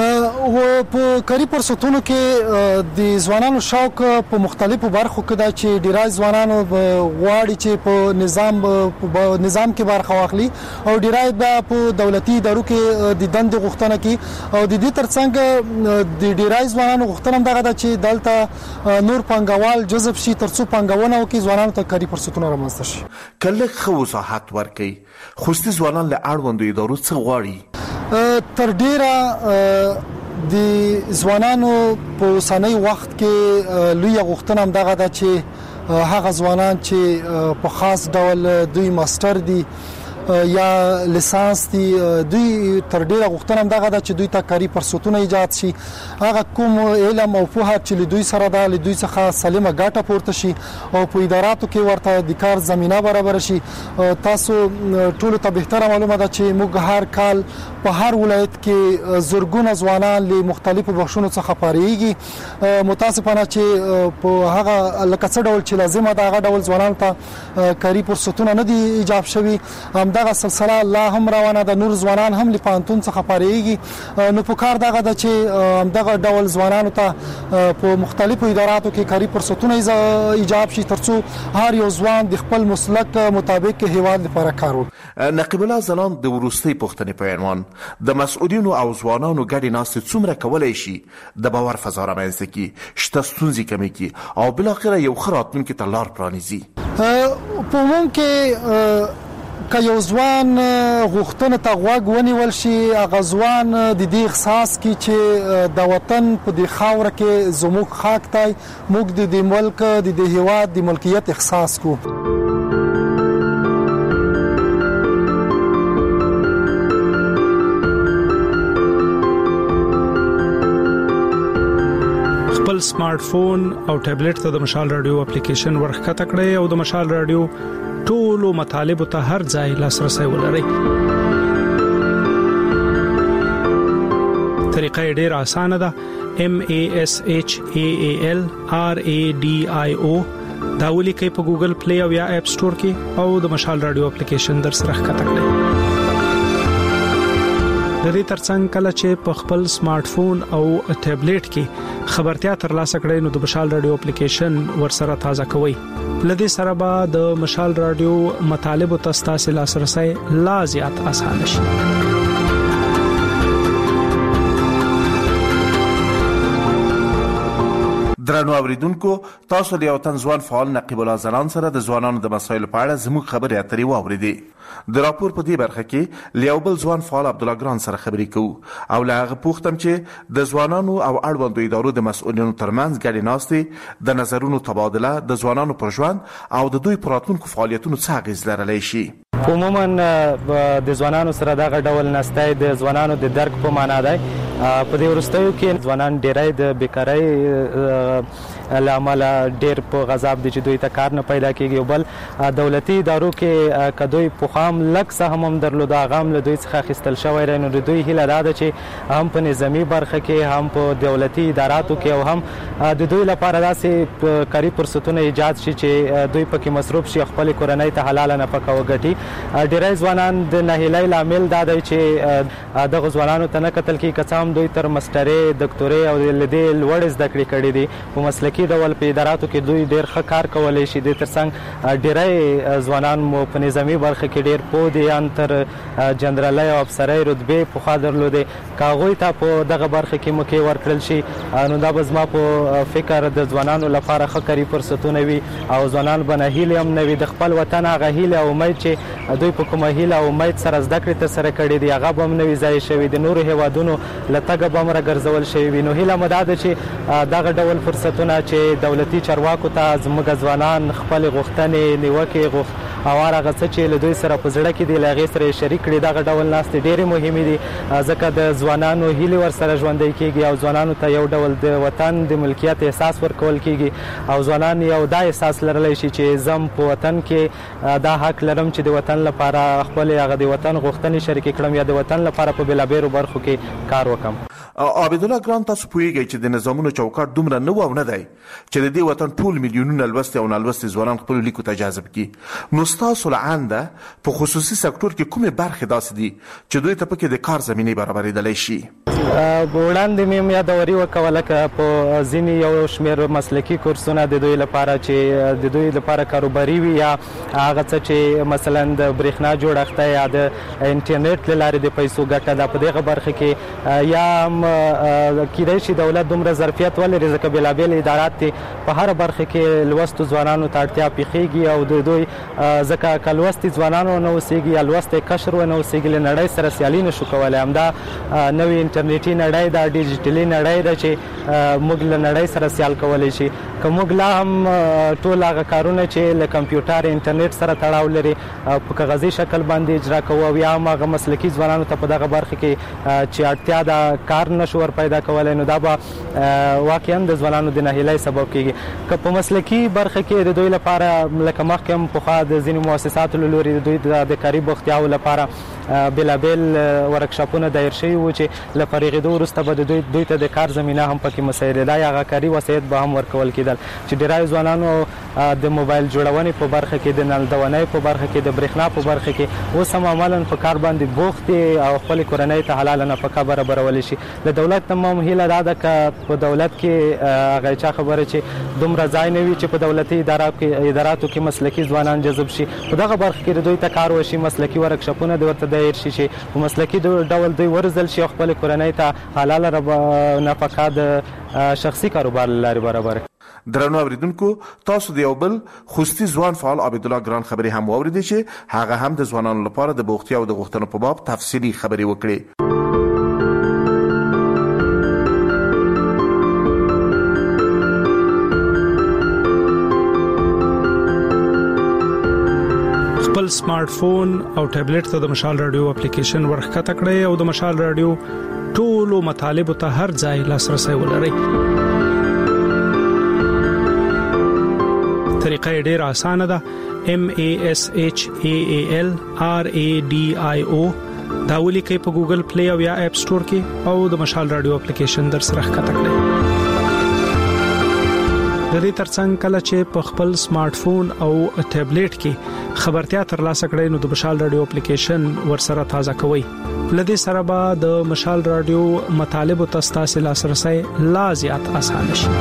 په کاري فرصتونو کې د ځوانانو شوق په مختلفو برخو کې دا چې ډیری ځوانانو غواړي چې په نظام کې برخه واخلي او ډیری په دولتي ادارو کې د دندې غوښتنه کوي او د دې ترڅنګ د ډیری ځوانانو غوښتنه دغه ده چې دلته نور پنګوال جذب شي ترڅو پنګونه وکړي ځوانانو ته کاري فرصتونه رامنځته شي. کله خو وضاحت ورکړي خوستي ځوانان له اړوندو ادارو څخه غواړي؟ تر ډیره د ځوانانو په اوسنۍ وخت کې لوی غوښتنه هم دغه ده چې هغه ځوانان چې په خاص ډول دوی ماستر دي یا لیسانس دي دوی تر ډیره غوښتنه دغه ده چې دوی ته کاري فرصتونه ایجاد شي هغه کوم علم او پوهه چې دوی سره ده له دوی څخه سالمه ګټه پورته شي او په اداراتو کې ورته د کار زمينه برابر شي. تاسو ټول ته بهتره معلومه ده چې موږ هر کال په هر ولایت کې زرګونه ځوانان له مختلفو بخښونو څخه پاریږي. متاسفانه چې په هغه لکه څه ډول چې لازمه ده هغه ډول ځوانان ته کاري فرصتونه نه دي ایجاب شوي. دغه سلسله لا هم روانه ده نور ځوانان هم له پانتون څخه پاریږي نو په کار دغه ده چې دغه ډول ځوانانو ته په مختلفو اداراتو کې کاري فرصتونه ایجاب شي ترڅو هر یو ځوان د خپل مسلک مطابق هیواد لپاره کار وکړي. نقیب الله زلان د وروستي پوښتنې په عنوان د مسؤلینو او ځوانانو ګډې ناستې څومره کولای شي د باور فضا رامنځته کړي شته ستونزې کمې کړي او بالاخره یو ښه راتلونکي ته لار پرانیزي؟ په عموم کې که یو ځوان غوښتنه ته غوږ ونیول شي هغه ځوان د دې احساس کی چې د وطن په دې خاوره کې زموږ خاک دی موږ د دې ملک د دې هیواد د ملکیت احساس کو. خپل سمارټ فون او ټابلیټ ته د مشال رادیو اپلیکیشن ورخته کړئ او د مشال رادیو ټولو مطالب ته هر ځای لاسرسي ولرئ. طریقه ډېر اسانه ده MASHAAL RADIO دا ولیکئ په ګوګل پلی او یا اپ سٹور کې او د مشال رادیو اپلیکیشن در سره ښکته کړئ. د دې ترڅنګ کله چې په خپل سمارټ فون او ټابلیټ کې خبرتیا ترلاسه کړئ نو د مشال رادیو اپلیکیشن ورسره تازه کوئ. لدې سره به د مشال رادیو مطالب او تاسو لاسرسي لا زیات اسانه شي. درنو اوریدونکو تاسو د یو تن ځوان فعال نقیب الله زلان سره د ځوانانو د مسایلو په اړه زموږ خبرې اترې واوریدې. د راپور په دې برخه کې لیو بل ځوان فعال عبد الله ګران سره خبرې کوو او له هغه پوښتم چې د ځوانانو او اړوندو ادارو د مسؤلینو ترمنځ ګډې ناستې د نظرونو تبادله د ځوانانو پر ژوند او د دوی پر راتلونکو فعالیتونو څه اغیز لرلی شي. عموما د ځوانانو سره دغه ډول ناستای د ځوانانو د درک په معنا دی په دې وروستیو کې ځوانان ډېری د بیکارۍ لامل ډېر په غضب دي چې دوی ته کار نه پیدا کیږي او بل دولتي ادارو کې کدوې پوخام لک سهم هم درلود هغه هم له دوی څخه اخیستل شوی دی. نو د دوی هیله دا ده چې هم په نظامي برخه کې هم په دولتي اداراتو کې او هم د دوی لپاره داسې کاري فرصتونه ایجاد شي چې دوی پکې مصروف شي خپل کورنۍ ته حلاله نفقه وګټي. ډېری ځوانان د ناهیلۍ لامل دا دی چې دغه ځوانانو ته نه کتل کېږي که څه هم دوی تر مسټرۍ دکتورۍ او له دې لوړې زده کړې کړې دي په مسلکي ډول په اداراتو کې دوی ډېر ښه کار کولی شي. د ترڅنګ ډېری ځوانان مو په نظامي برخه کې ډېر پوه دي ان تر جنرالۍ او افسرۍ رتبې پخوا درلودې. که هغوی ته په دغه برخه کې موقع ورکړل شي نو دا به زما په فکر د ځوانانو لپاره ښه کاري فرصتونه وي او ځوانان به ناهیلي هم نه وي. د خپل وطن هغه هیله او امید چې دوی په کومه هیله او امید سره زده کړې ترسره کړې دي هغه به هم نه وي ضایع شوي، د نورو هیوادونو له تګه به هم راګرځول شوي وي. نو هیله مو دا ده چې دغه ډول فرصتونه چې دولتي چارواکو ته زموږ ځوانان خپلې غوښتنې نیوکې او هغه څه چې له دوی سره په زړه کې دي له هغې سره یې شریک کړي. دغه ډول ناستې ډېرې مهمې دي ځکه د ځوانانو هیلې ورسره ژوندی کېږي او ځوانانو ته یو ډول د وطن د ملکیت احساس ورکول کېږي او ځوانان یو دا احساس لرلی شي چې زم په وطن کې دا حق لرم چې د وطن لپاره خپل هغه د وطن غوښتنې شریکې کړم یا د وطن لپاره په بېلابېلو برخو کې کار وکړم. عابدالله ګران، تاسو پوهیږئ چې د نظامونو چوکاټ دومره نه و او نه دی چې د دې وطن ټول میلیونونه لوستي او نالوستي ځوانان خپلو لیکو ته جذب کړي. نو ستاسو له عنده په خصوصي سکتور کې کومې برخې داسې دي چې دوی ته پکې د کار زمینې برابرېدلی شي؟ وړاندې مې یادوري وکوله که په ځینې یو شمېر مسلکي کورسونه د دوی لپاره چې د دوی لپاره کاروباري وي یا هغه څه چې مثلا د برېښنا جوړښت یا د انټرنیټ له لارې د پیسو ګټه ده په دغه برخه کې یا هم کیدای شي دولت دومره ظرفیت ولري ځکه بېلابېل ادارات دي په هر برخه کې لوستو ځوانانو ته اړتیا پېښېږي او د دوی ځکه که لوستي ځوانان ونه اوسېږي یا لوستی قشر ونه اوسېږي له نړۍ سره سیالي نشو کولی. همدا نوې انټرنیټي نړۍ دا ډیجیټلي نړۍ ده چې موږ له نړۍ سره سیال کولی شي. که موږ لا هم ټول هغه کارونه چې له کمپیوټر انټرنیټ سره تړاو لري په کاغذي شکل باندې اجرا کوو او یا هم هغه مسلکي ځوانانو ته په دغه برخه کې چې اړتیا ده کار نشو ور پیدا کولی نو دا به واقعا د ځوانانو د ناهیلۍ سبب کېږي. که په مسلکي برخه کې د دوی لپاره لکه مخکې هم پخوا د ځینو مؤسساتو له لورې د دوی د کاري بوختیاوو لپاره بېلابېل ورکشاپونه دایر شوي وو چې له فارغېدو وروسته به دوی ته د کار زمینه هم پکې مساعدېده یا هغه کاري وسایط به هم ورکول کېدل چې ډېری ځوانانو د موبایل جوړونې په برخه کې د نلدونۍ په برخه کې د برېښنا په برخه کې اوس هم عملاً په کار باندې بوخت دي او خپلې کورنۍ ته حلاله نفقه برابرولی شي. د دولت نه هم هیله دا ده که په دولت کې هغه چا خبره چې دومره ځای نه وي چې په دولتي اداراتو کې مسلکي ځوانان جذب شي په دغه برخه کې د دوی ته کار وشي، مسلکي ورکشاپونه د ورته دایر شي چې په مسلکي ډول دوی ورزل شي او خپلې کورنۍ ته حلاله نفقه د شخصي کاروبار له لارې برابر. درنو اوریدونکو، تاسو د یو بل خصوصي ځوان فعال عابدالله ګران خبرې هم واورېدې چې هغه هم د ځوانانو لپاره د بوختیا او د غوښتنو په باب تفصیلي خبرې وکړې. خپل سمارټ فون او ټابلیټ ته د مشال رادیو اپلیکیشن ورخکته کړئ او د مشال رادیو ټولو مطالبه ته هر ځای لاسرسي ولرئ. طریقه ډیره اسانه ده. MASHAALRADIO دا ولیکئ په ګوګل پلی او یا اپ سٹور کې او د مشال رادیو اپلیکیشن در سره ښکته کړئ. د دې ترڅنګ کله چې په خپل سمارټ فون او ټابلیټ کې خبرتیا ترلاسه کړئ نو د مشال رادیو اپلیکیشن ورسره تازه کوئ. لدې سره به د مشال رادیو مطالب او تاسو لاسرسي لا زیات اسانه شي.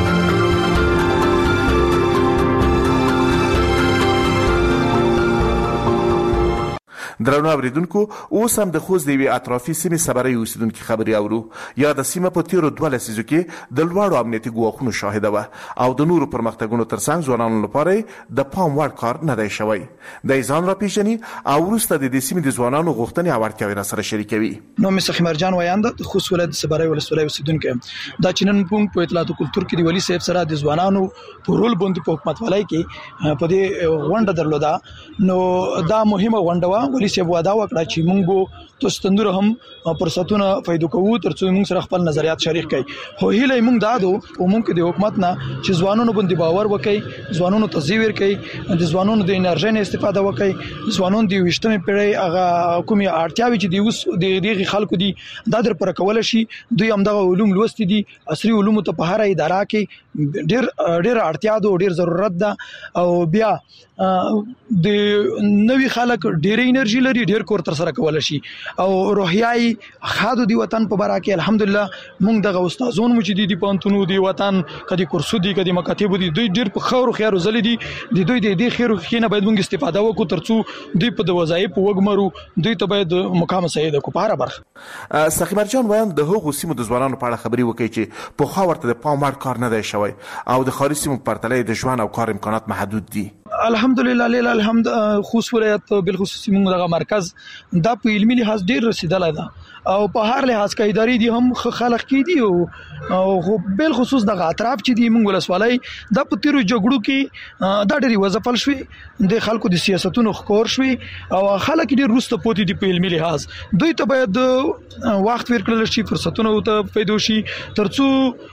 درنو اوریدونکو، اوس هم د خوست د یوې اطرافي سیمې صبرۍ اوسیدونکي خبرې اورو. یا د سیمه په تیرو 2 لسیزو کې د لوړو امنیتي ګواښونو شاهده وه او د نورو پرمختګونو ترڅنګ ځوانانو لپاره د پام وړ کار نه دی شوی. د ځان راپېژني او وروسته د دې سیمې د ځوانانو غوښتنې او اړتیاوې راسره شریکوي. نو مې خمرجان ویاند د خوست ولایت صبرۍ ولسوالۍ اوسیدونکي دا چنن پونګ په اطلاعات او کلتور کې د ولی صاحب سره د ځوانانو په رول باندې په حکومت ولای کې په دې غونډه درلوده. نو دا مهمه غونډه و. ولی سی وعده وکړه چې موږ تاسو تندور هم فرصتونه پیدا کوو ترڅو موږ سره خپل نظریات شریک کړي. خو هیله موږ دادو او موږ د حکومت نه چې ځوانانو باندې باور وکړي، ځوانانو ته زیور کړي، د ځوانانو د انرژي نه استفاده وکړي، ځوانانو د 20مې پیړۍ هغه کومي اړتیاوي چې دی اوس د خلکو دي دا در پر کول شي. دوی هم دغه علوم لوستي دي، عصري علوم ته په هر اداره کې ډېر اړتیا ده او ډېر ضرورت ده. او بیا د نوې خلک ډېر انرژي لري، ډېر کور تر سره کول شي. او روحیاي خادو دی وطن په باره کې الحمدلله موږ دغه استادون مو چې دي پانتونو دی وطن کدي کورسو دي کدي مکاتب دي، دوی ډېر په خور خیر زلي دي. دوی د دې خیر خینه باید موږ استفاده وکړو ترڅو دوی په وظایف وګمرو، دوی ته باید مقام سید کو په هر برخه. سخی مرجان وایي د هغو سیمو د ځوانانو په اړه خبري وکړي چې په خوا ورته د پام وړ کار نه دی شوی او د خارجي سیمو په پرتله د ژوند او کار امکانات محدود دي. الحمدلله لیل الحمد خوست ولایت بالخصوص موږ دغه مرکز دا په علمي لحاظ ډیر رسیدلی ده او په هر لحاظ کې ادارې دي هم خلق کې دي او بالخصوص دغه اطراف چې دي موږ ولسوالۍ د پتیرو جګړو کې دا ډېری وظیفل شوي د خلکو د سیاستونو خکور شوي او خلک ډېر روسته پوتې دي په علمي لحاظ. دوی ته باید وخت ورکړل شي، فرصتونه ته پیدا شي ترڅو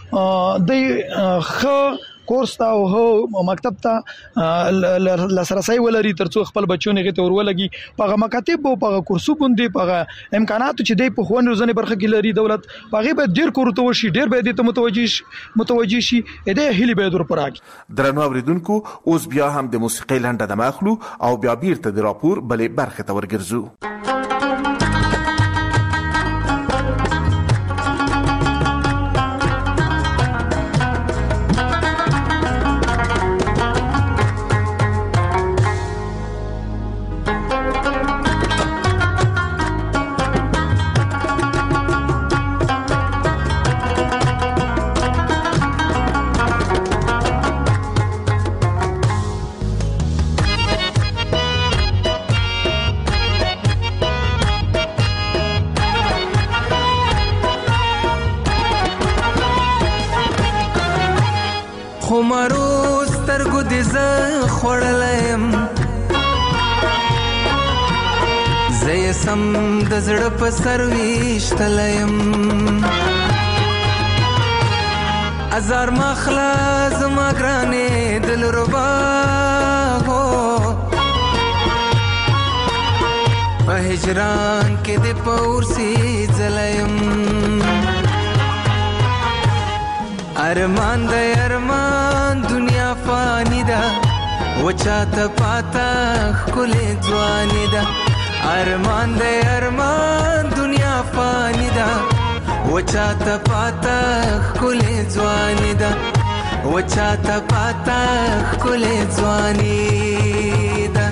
د خ کورس ته او مکتب ته لاسرسي ولري ترڅو خپل بچونه غته ورولګي. په مکاتب او په کورسو باندې په امکانات چې دی په خوان روزنه برخه کې لري دولت په غیبه ډیر کورته وشي، ډیر به دې ته متوجي شي. دې هلي به در پراګي. درنو اوریدونکو اوس بیا هم د موسیقي لنډه د مخلو او بیا بیرته د راپور بلې برخه ته ورګرځو. د زړه په سر ویشتلیم ازار مخلا زما ګرانې دل ربا هو په هجران کې د پورسي ځلیم ارمان د ارمان دنیا فانی ده وچاته پاتا خلې ځواني ده ارمان د ارمان دنیا فانی ده وچاته پاتا خلې ځواني ده وچاته پاتا خلې ځواني ده.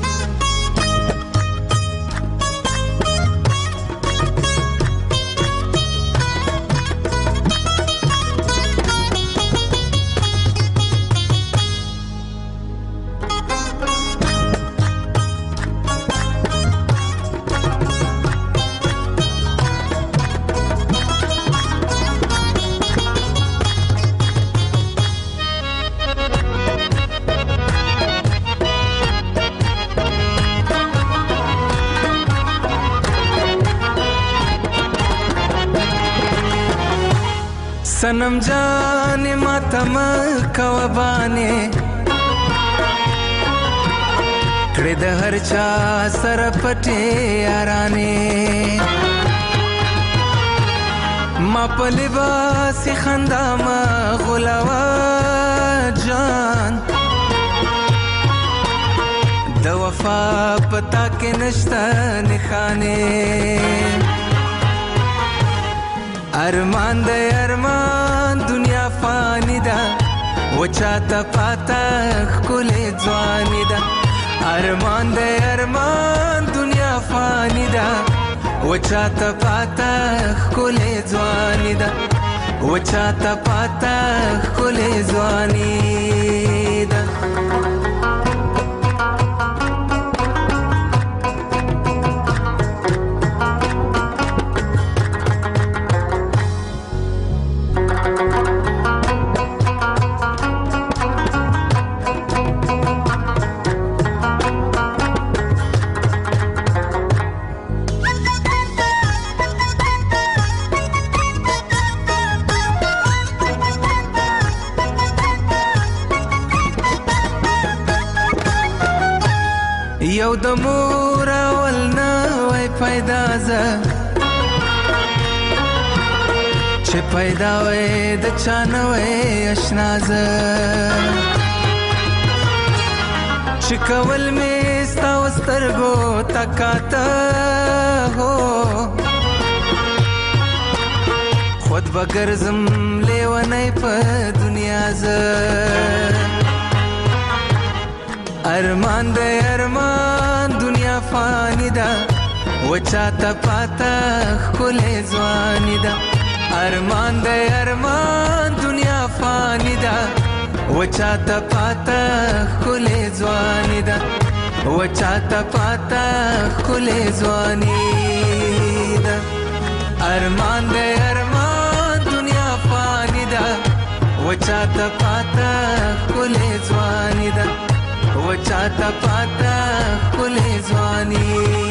सनम जाने मातम कवबाने कड़े द हर चा सर पटे याराने मा पलिबास खंदा मा गुलावा जान द वफा पता के नश्ता निखाने ارمان د ارمان دنیا فانی ده وچاته پاتا خلې ځواني ده ارمان د ارمان دنیا فانی ده وچاته پاتا خلې ځواني ده وچاته پاتا خلې ځواني ده. یو د مور اول نه وای پیدا زه چې پیدا وای د چا نه وای اشنا زه چې کول مې ستا سترګو تکاته هو خود بګرځم لیونی په دنیا زه ارمان د ارمان دنیا فانی ده وچاته پاته ښکلې ځواني ده ارمان د ارمان دنیا فانی ده وچاته پاته ښکلې ځواني ده وچاته پاته ښکلې ځواني ده ارمان د ارمان دنیا فانی ده وچاته پاته ښکلې ځواني ده وچاته پاته ښکلې ځواني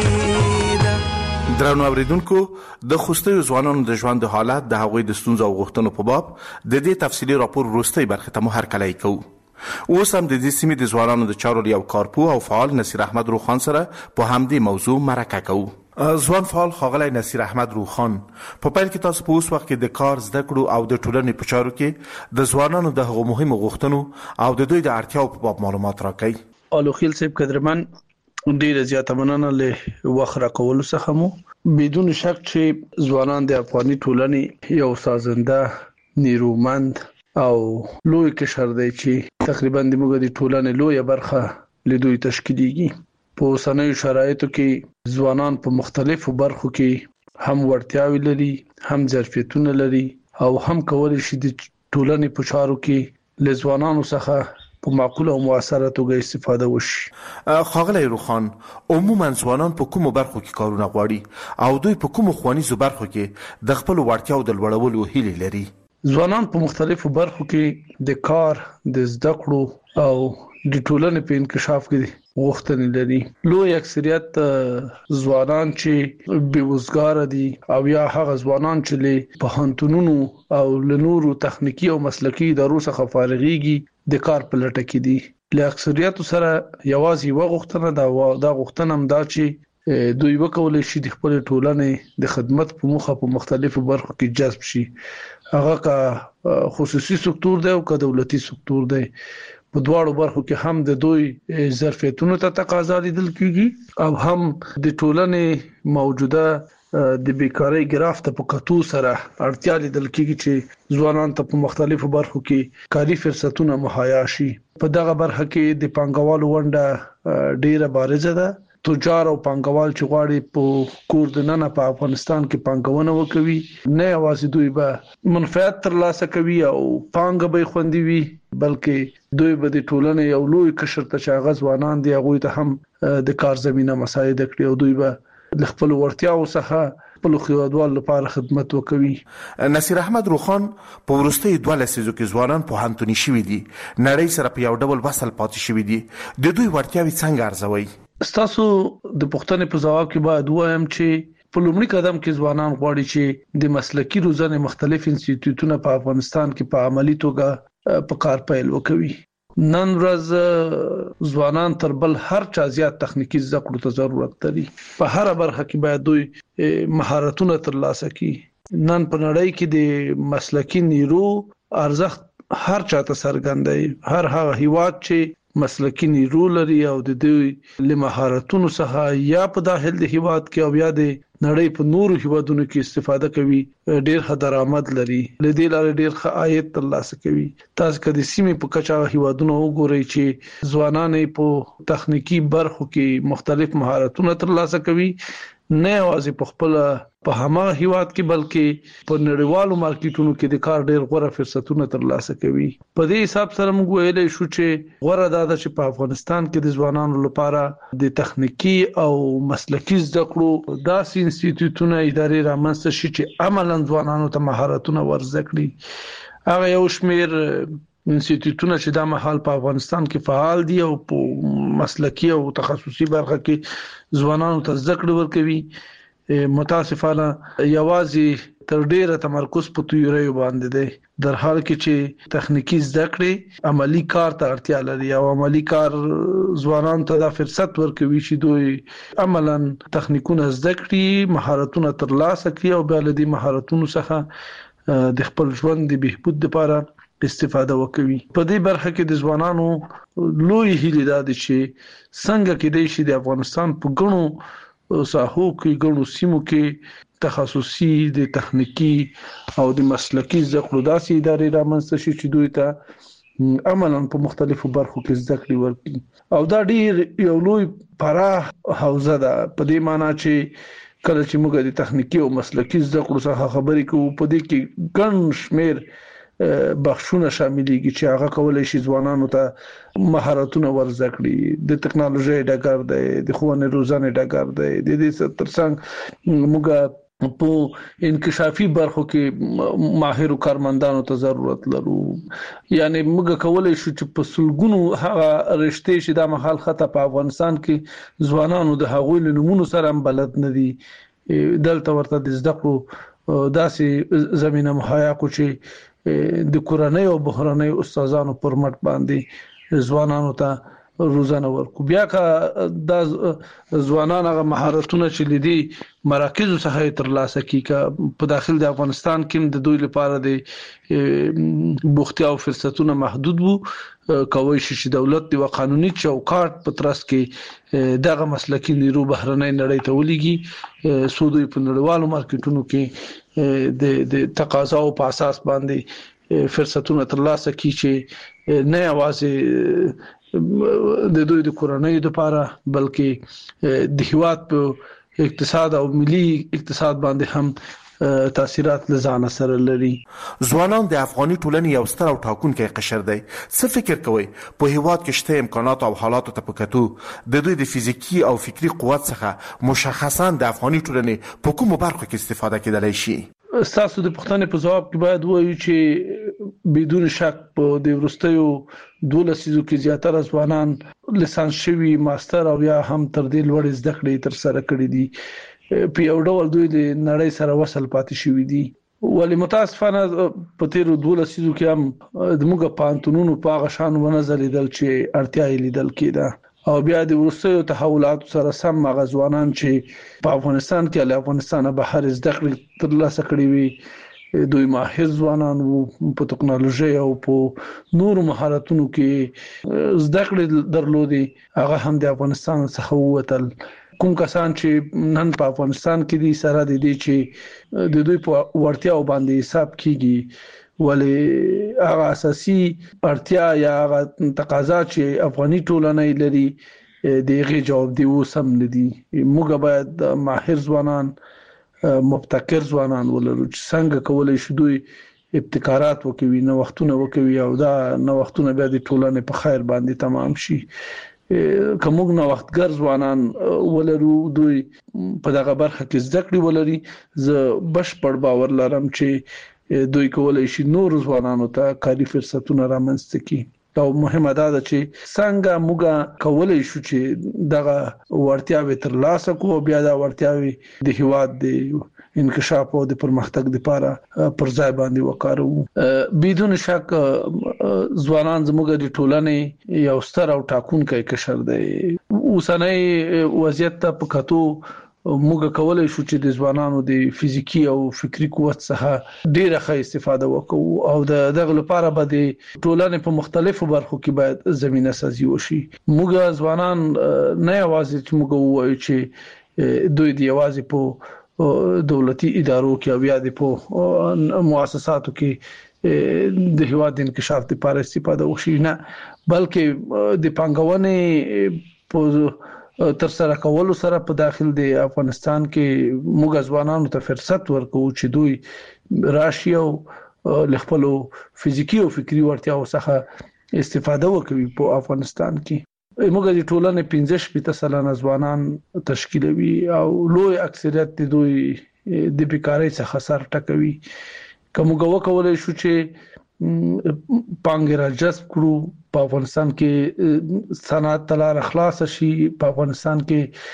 ده. درنو اوریدونکو د خوستیو ځوانانو د ژوند حالت د هغوی د ستونزو او غوښتنو په باب د دې تفصیلي راپور وروستۍ برخه ته مو هرکلی کوو. اوس هم د دې سیمې د ځوانانو د چارو یو کارپوه او فعال نصیر احمد روخان سره په همدې موضوع مرکه کوو. ځوان فعال ښاغلی نصیر احمد روخان، په پیل کې تاسو په اوس وخت کې د کار زده کړو او د ټولنې په چارو کې د ځوانانو د هغو مهمو غوښتنو او د دوی د اړتیاو په باب معلومات راکړئ. الوخیل صاحب قدرمن ډیره زیاته مننه له وخت راکولو څخه مو بدون شک چې ځوانان د افغاني ټولنې یو سازنده نیرومند او لوی کشر دی چې تقریبا د موږ د ټولنې لویه برخه له دوی تشکیلیږي. په اوسنیو شرایطو کې ځوانان په مختلفو برخو کې هم وړتیاوې لري، هم ظرفیتونه لري او هم کولی شي د ټولنې په چارو کې له ځوانانو څخه په معقوله او مؤثره توګه استفاده وشي. ښاغلی روخان، عموما ځوانان په کومو برخو کې کارونه غواړي او دوی په کومو ښوونیزو برخو کې د خپلو وړتیاو د لوړولو هیلې لري؟ ځوانان په مختلفو برخو کې د کار، د زده کړو او د ټولنې په انکشاف کې غوښتنې لري. لوی اکثریت ځوانان چې بېوزګار دي او یا هغه ځوانان چې له پوهنتونونو او له نورو تخنیکی او مسلکی ادارو څخه فارغيږي د کار په لټه کې دي. له اکثریت سره یوازې یو غوښتنه دا غوښتنه هم دا چې دوی وکولای شي د خپل ټولنې د خدمت په موخه په مختلفو برخو کې جذب شي، هغه کا خصوصي سکتور دی او کا دولتي سکتور دی. په دواړو برخو کې هم د دوی ظرفیتونو ته تقاضا لیدل کیږي او هم د ټولنې موجوده د بیکاری ګراف ته په کتو سره اړتیا لیدل کیږي چې ځوانان ته په مختلفو برخو کې کاري فرصتونه مهیا شي. په دغه برخه کې د پانګوالو ونډه ډیره بارزه ده. تجار او پانګوال چې غواړي په کور دننه په افغانستان کې پانګونه وکوي، نه یوازې دوی به منفعت ترلاسه کوي او پانګه به خوندي وي، بلکې دوی به د ټولنې یو لوی قشر ته چې هغه ځوانان دي هغوی ته هم د کار زمينه مساعده کړي او دوی به د خپل وړتیاو څخه خپل هیوادوالو لپاره خدمت وکوي. نصیر احمد روخان، په وروستیو 2 لسیزو کې ځوانان پوهنتوني شوي دي، نړۍ سره په یو ډول وصل پاتې شوي دي. د دوی وړتیاوې څنګه ارزوي؟ ستاسو د پوښتنې په جواب کې باید وایم چې په لومړي قدم کې ځوانان غواړي چې د مسلکي روزنې مختلف انسټیټیوټونه په افغانستان کې په عملی توګه په کار پیل وکوي. نن ورځ ځوانان تر بل هر چا زیات تخنیکی زده کړو ته ضرورت لري. په هر برخه کې باید دوی مهارتونه ترلاسه کړي. نن په نړۍ کې د مسلکي نیرو ارزښت هر چا ته څرګند دی. هر هغه هیواد چې مسلکي نیرو لري او د دوی له مهارتونو څخه یا په داخل د هیواد کې او یا د نړۍ په نورو هیوادونو کې استفاده کوي، ډېر ښه درآمد لري، لدې لارې ډېر ښه عاید ترلاسه کوي. تاسو کله سیمې په کچا هیوادونو وګورئ چې ځوانان په تخنیکی برخو کې مختلف مهارتونه ترلاسه کوي، نه یوازې په خپل په همغه هیواد کې بلکې په نړیوالو مارکیټونو کې د کار ډېر غوړه فرصتونه ترلاسه کوي. په دې حساب سره موږ ویلای شو چې غوړه ده چې په افغانستان کې د ځوانانو لپاره د تخنیکی او مسلکي زده کړو داسې انسټیټیوټونه ادارې رامنځته شي چې عملاً ځوانانو ته مهارتونه ورزده کړي. هغه یو شمېر انسټیټیوټونه چې دا مهال په افغانستان کې فعال دي او په مسلکي او تخصصي برخه کې ځوانانو ته زده کړې ورکوي، متاسفانه یوازې تر ډیره تمرکز په تیوري باندې دی، در حال کې چې تخنیکی زده کړې عملی کار ته اړتیا لري او عملی کار ځوانان ته د فرصت ورکوي چې دوی عملاً تخنیکونه زده کړي، مهارتونه ترلاسه کړي او بیا له دې مهارتونو څخه د خپل ژوند د بهبود لپاره استفاده وکوي. په دې برخه کې د ځوانانو لوی هیله ده چې څنګه کېدای شي د افغانستان په ګڼو ساحو کې ګڼو سیمو کې تخصصي د تخنیکی او د مسلکی زده کړو داسې ادارې رامنځته شي چې دوی ته عملاً په مختلفو برخو کې زده کړې ورکړي او دا ډیر یو لوی پراخ حوزه ده. په دې معنی چې کله چې موږ د تخنیکی او مسلکی زده کړو څخه خبرې کوو، په دې کې ګڼ شمیر بخښونه شاملېږي چې هغه کولای شي ځوانانو ته مهارتونه ورزده کړي. د ټکنالوژي ډګر دی، د ښوونې روزنې ډګر دی، د دې ترڅنګ موږ په انکشافي برخو کې ماهر کارمندانو ته ضرورت لرو. یعنی موږ کولای شو چې په سلګونو هغه رشتې چې د مهال خطه په افغانستان کې ځوانانو د هغوی له نمونه سره هم بلد نه دي، دلته ورته د زده کړو داسې زمينه مهیا کو چې د کورنۍ او بهرنۍ استادانو پر مټ باندې ځوانانو ته روزانه ورکو. بیا که د ځوانان هغه مهارتونه چې لدی مراکز څخه ترلاسه کی په داخل د افغانستان کې د دوی لپاره د بوختیا او فرصتونه محدود وو، کوي چې دولت د قانوني چوکاټ په ترڅ کې دغه مسلکی نیرو بهرنۍ نړۍ ته ولېږي، سودوی په نړیوالو مارکیټونو کې د تقاضا او په اساس باندې فرصتونه ترلاسه کی چې نه یوازې د دوی د کورنۍ لپاره بلکې د هیواد په اقتصاد او ملي اقتصاد باندې هم تاثیرات لزان سره لري. ځوانان د افغاني ټولنې یو ستر او ټاکونکی قشر دی. څه فکر کوئ په هیواد کې شته امکانات او حالات ته پکتو د دوی د فزیکی او فکری قوت څخه مشخصا د افغاني ټولنې په کومو برخو کې استفاده کېدلای شي؟ تاسو د پښتنې په جواب کې باید وایو چې بدون شک په د ورستیو 12 کې زیاتره ځوانان لیسانس شوی، ماستر او یا هم تر دې لوړ زده کړې تر سره کړې دي. په یو ډول دوی د نړۍ سره وصل پاتې شوی دي. ولی متاسفانه په تیر 12 کې هم د موږ پانتونونو په هغه شان ونه زلیدل چې اړتیا یې لیدل کېده او بیا د ورستیو تحولات سره سم غزوانان چې په افغانستان کې له افغانستانه بهر زده کړې ترلاسه کړې وي، دوی ماهر ځوانان وو په ټکنالوژي او په نورو مهارتونو کې زده کړې درلودي، هغه هم د افغانستان څخه ووتل. کوم کسان چې نن په افغانستان کې دي سره د دې چې د دوی په ورتیا باندې حساب کیږي، ولی هغه اساسي اړتیا یا هغه تقاضا چې افغاني ټولنې لري دغه جواب دی وسم ندي. موږ باید ماهر ځوانان، مبتکر ځوانان ولرو چې څنګه کولای شي دوی ابتکارات وکوي، نوښتونه وکوي او دا نوښتونه بیا د ټولنې په خیر باندې تمام شي. کومګ نوښتګر ځوانان ولرو، دوی په دغه برخه کې زده کړې ولري، زه بشپړ باور لرم چې دوی کولای شي نور ځوانانو ته کاري فرصتونه رامنځته کړي. او مهمه ده چې څنګه موږ کولای شو چې دغه ورتیاوي ترلاسه کوو، بیا دا ورتیاوي د هیواد د انکشاف او د پرمختګ لپاره پر ځای باندې وکړو. بدون شک ځوانان زموږ د ټولنې یو ستر او ټاکونکی قشر دی. اوسنۍ وضعیت ته په کتو موږ کولای شو چې د ځوانانو د فزیکی او فکری قوت څخه ډیره ښه استفاده وکړو او دغه لپاره به د ټولنې په مختلفو برخو کې باید زمينه سازي وشي. موږ ځوانان نه یوازې چې موږ وایو چې دوی دی یوازې په دولتي ادارو کې او یا په مؤسساتو کې د هیواد د انکشاف لپاره استفاده وشي، نه بلکې د پنګونې په تر سره کولو سره په داخل د افغانستان کې موږ ځوانانو ته فرصت ورکو چې دوی راشي او خپل فزیکی او فکری ورتیاو څخه استفاده وکړي. په افغانستان کې موږ د ټولنې 15% ځوانان تشکیلوي او لوی اکثریت د دوی د بیکاری څخه سر ټکوي. کومګه وکولای شو چې پانګه را جذب کړو، په افغانستان کې صنعت لار خلاص شي، په افغانستان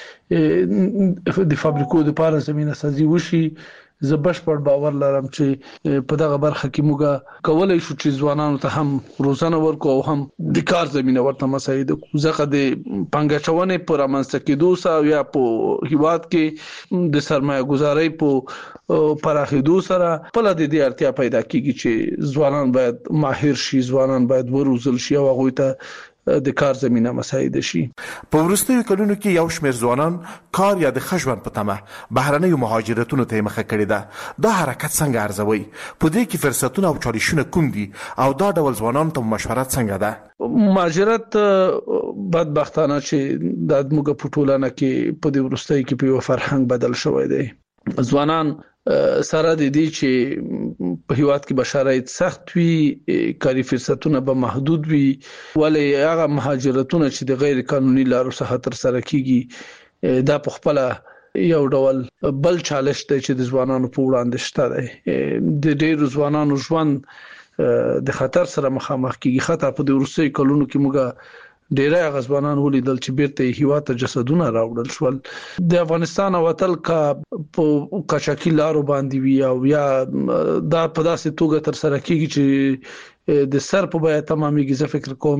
کې د فابریکو لپاره زمينه سازي وشي. زه بشپړ باور لرم چې په دغه برخه کې موږ کولای شو چې ځوانانو ته هم روزنه ورکو او هم د کار زمينه ورته مساعد کو. ځکه د پنګچونې پر امنځ کېدو سره یا په هیواد کې د سرمایه گذاري په پراخېدو سره په لدې د اړتیا پیدا کیږي چې ځوانان باید ماهر شي، ځوانان باید وروزل شي او هغه ته د کار زمينه مساعد شي. په ورستیو کلونو کې یو شمېر ځوانان کار یا د خشون په تمه بهرنیو مهاجرتونو ته مخه کړې ده. دا حرکت څنګه ارزوي؟ په دې کې فرصتونه او چالشونه کوم دي او دا ډول ځوانان ته مشوره څنګه ده؟ مهاجرت بدبختانه چې د موږ په ټولنه کې په دې ورستیو کې په یو فرهنګ بدل شوی دی. ځوانان سره د دې چې په هیواد کې بشرایت سخت وي، کاري فرصتونه به محدود وي، ولې هغه مهاجرتونه چې د غیر قانوني لارو څخه تر سره کیږي دا په خپل یو ډول بل چالش دی چې د ځوانانو په وړاندې شته دی. د ډېر ځوانانو ژوند د خطر سره مخامخ کیږي. خطر په د ورسې کلونو کې موږ ډیره غزوانان ولیدل چې بیرته هیواد ته جسدونه راوړل شول. د افغانستان وتل کا په قاچاقي لارو باندې وی او یا دا په داسې توګه تر سره کیږي چې د سر په بیه تمامېږي. زه فکر کوم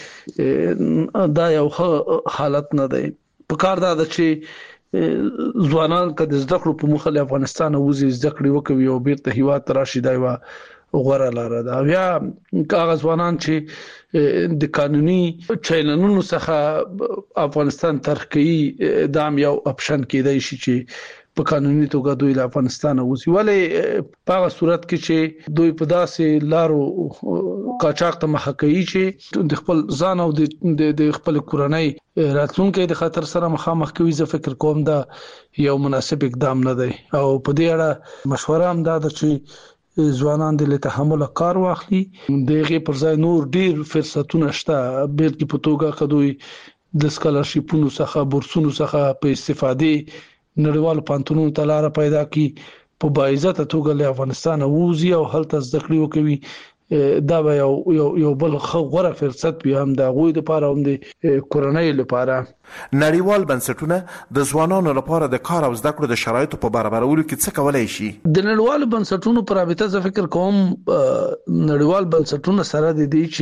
چې دا یو حالت نه دی. په کار دا چې ځوانان کله زده کړو په مخه له افغانستان وځي، زده کړې وکوي او بیرته هیواد ته راشي. دا یو غوړه لار ده. بیا کاغذ ځوانان چې د قانوني چیلنونو څخه افغانستان ترخی دام یو اپشن کېدای شي چې په قانوني توګه دوی له افغانستان وځي، ولې په هغه صورت کې چې دوی په داسې لارو قاچاق ته مخه کوي چې د خپل ځان او د خپل کورنۍ راتلونکي د خطر سره مخامخ کوي. زه فکر کوم دا یو مناسب اقدام نه دی او په دې اړه مشوره هم دا ده چې ځوانان د تحمل کار واخلي. دغه پر ځای نور ډیر فرصتونه شته، بلکې په توګه کدوې د سکالرشیپونو څخه بورسونو څخه په استفادې نړیوال پانتونو ته لار پیدا کی، په باعزت توګه له افغانستان ووزي او هلته زده کړې وکوي. دا به یو بل غوره فرصت وي هم د غوي لپاره هم د کورنۍ لپاره. نړیوال بنسټونه د ځوانانو لپاره د کار او زده کړو د شرایطو په برابرولو کې څه کولای شي؟ د نړیوال بنسټونو پر رابطه زه فکر کوم نړیوال بنسټونه سره د دې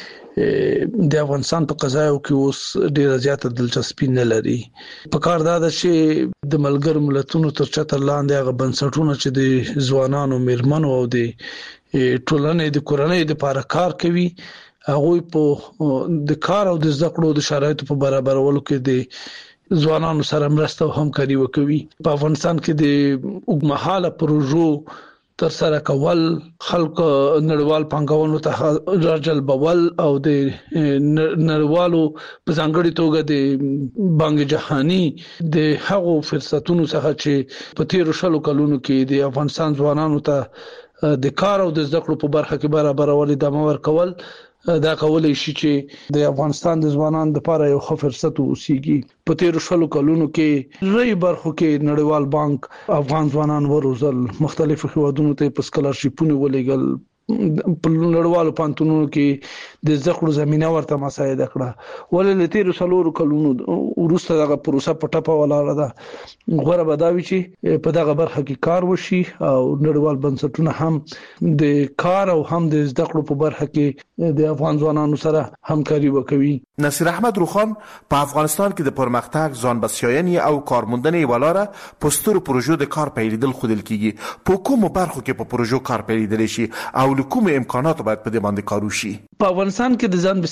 چې د افغانستان په قضایو کې اوس ډیره زیاته دلچسپي نه لري. په کار دا ده چې د ملګر ملتونو تر چتر لاندې هغه بنسټونه چې د ځوانانو میرمنو او د ټولنې د کورنۍ لپاره کار کوي، هغه په د کار او د زده کړو د شرایطو په برابرولو کې د ځوانانو سره مرسته او همکاري وکوي. په افغانستان کې د اوږدمهاله پروژو تر سره کول، خلک نړیوال پانګونو ته راجلبول او د نړیوالو په ځانګړي توګه د بانک جهاني د هغو فرصتونو څخه چې په تیر شلو کلونو کې د افغانستان ځوانانو ته د کار او د زده کړو په برخه کې برابرول د امر کول، دا کولای شي چې د افغانستان د ځوانانو لپاره یو ښه فرصت وسیږي. په تیر شلو کلونو کې لوی برخو کې نړیوال بانک افغان ځوانان وروزل، مختلفو هیوادونو ته په سکالرشیپونه ولېګل، په نړیوالو پانتونونو کې د زده کړو زمينه ورته مساعد کړه. ولې له تیر شلو کلونو وروسته دغه پروسه په ټپه ولاړه ده. غوړه بداوي چې په دغه برخه کې کار وشي او نړیوال بنسټونه هم د کار او هم د زده کړو په برخه کې د افغان ځوانانو سره همکاري وکوي. نصیر احمد روخان په افغانستان کې د پرمختګ ځان بسیاینې او کارموندنې ولاره پوسټر پروژو د کار پیلېدل خودل کیږي. په کومو برخو کې په پروژو کار پیلېدل شي او کوم امکانات باید په دې باندې کار وشي؟ په افغانستان کې د ځان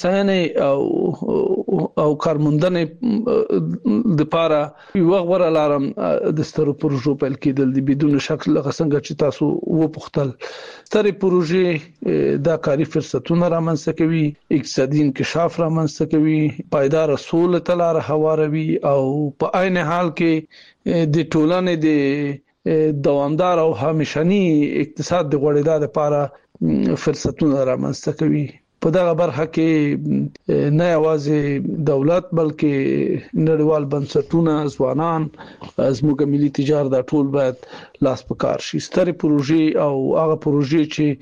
بسیاینې او کارموندنې د لپاره یو غوړه لارم د سترو پروژو پیل کېدل دي. بدون شک لکه څنګه چې تاسو وپوښتل، سترې پروژې د کاري فرصتونو رامنځته کوي، اقتصادي انکشاف رامنځته کوي، پایدار سولې ته لار هواروي او په عین حال کې د ټولنې د دوامدار او همیشنی اقتصاد د غوړېدا لپاره فرصتونه رامنځته کوي. په دغه برخه کې نه یوازې دولت بلکې نړیوال بنسټونه، ځوانان، زموږ ملي تجارت د ټول باید لاس په کار شي. سترې پروژې او هغه پروژې چې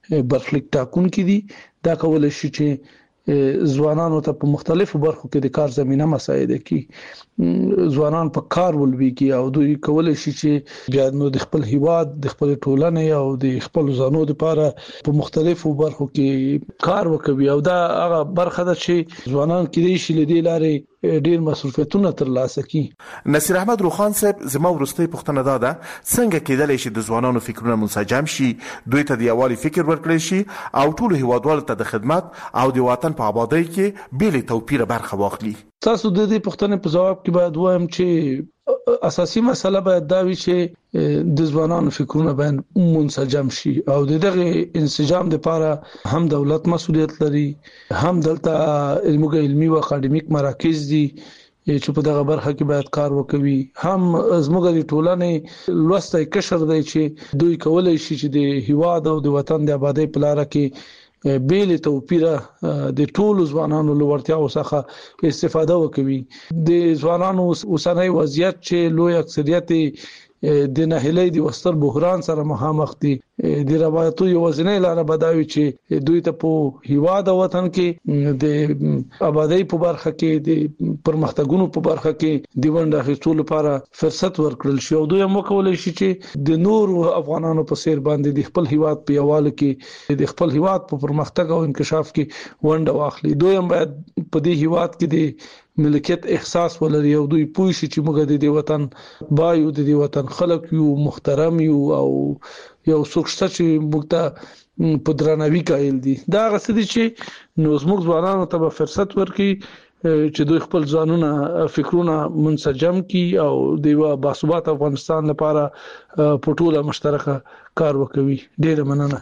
برخلیک ټاکونکي دي. دا کولای شي چې ځوانانو ته په مختلفو برخو کې د کار زمينه مساعده کړي، ځوانان په کار ولويږي او دوی کولای شي چې بیا نو د خپل هیواد د خپل ټولنې او د خپل ځانو لپاره په مختلفو برخو کې کار وکوي. او دا هغه برخه ده چې ځوانان کې شي لدی لارې ډیر مصروفیتونه ترلاسه کړي. نصیر احمد روخان صاحب زما ورستۍ پوښتنه ده څنګه کېدلی شي د ځوانانو فکرونه منسجم شي، دوی ته د یووالي فکر ورکړي شي او ټول هیوادوالو ته د خدمت او د وطن په آبادی کې بیل توپیر برخه واخلي؟ تاسو د دې پوښتنې په جواب کې باید وایم چې اساسي مسله باید دا وي چې د ځوانانو فکرونه باید منسجم شي او دغه انسجام لپاره هم دولت مسؤلیت لري، هم دلته علمي او اکاډمیک مراکز دي چې په دغه برخه کې باید کار وکوي، هم زموږ د ټولنې لوستای کشر دی چې دوی کولای شي چې د هیواد او د وطن د آبادی په لار کې بیل توپیره د ټولو ځوانانو لورتیاو څخه استفاده وکوي. د ځوانانو اوسنۍ وضعیت چې لوی اکثریت د نهلۍ د وستر بحران سره مخامخ دي، د روایتو یو ځنې لاره بداوي چې دوی ته په هیواد او وطن کې د آبادی په برخه کې د پرمختګونو په برخه کې د ونډه اخیستلو لپاره فرصت ورکړل شي او دوی هم کولای شي چې د نور افغانانو په سیر باندې د خپل هیواد په یووالي کې د خپل هیواد په پرمختګ او انکشاف کې ونډه واخلي. دوی هم باید په دې هیواد کې د ملکیت احساس ولري او دوی پوه شي چې موږ د دې وطن بایو، د دې وطن خلک یو، محترم یو او یو څوک چې موږ ته په درناوي قایل دي. دا غسدي چې نو زموږ ځوانانو ته فرصت ورکړي چې دوی خپل ځانونه فکرونه منسجم کړي او د یو باثبات افغانستان لپاره په ټوله مشترکه کار وکوي. ډیره مننه.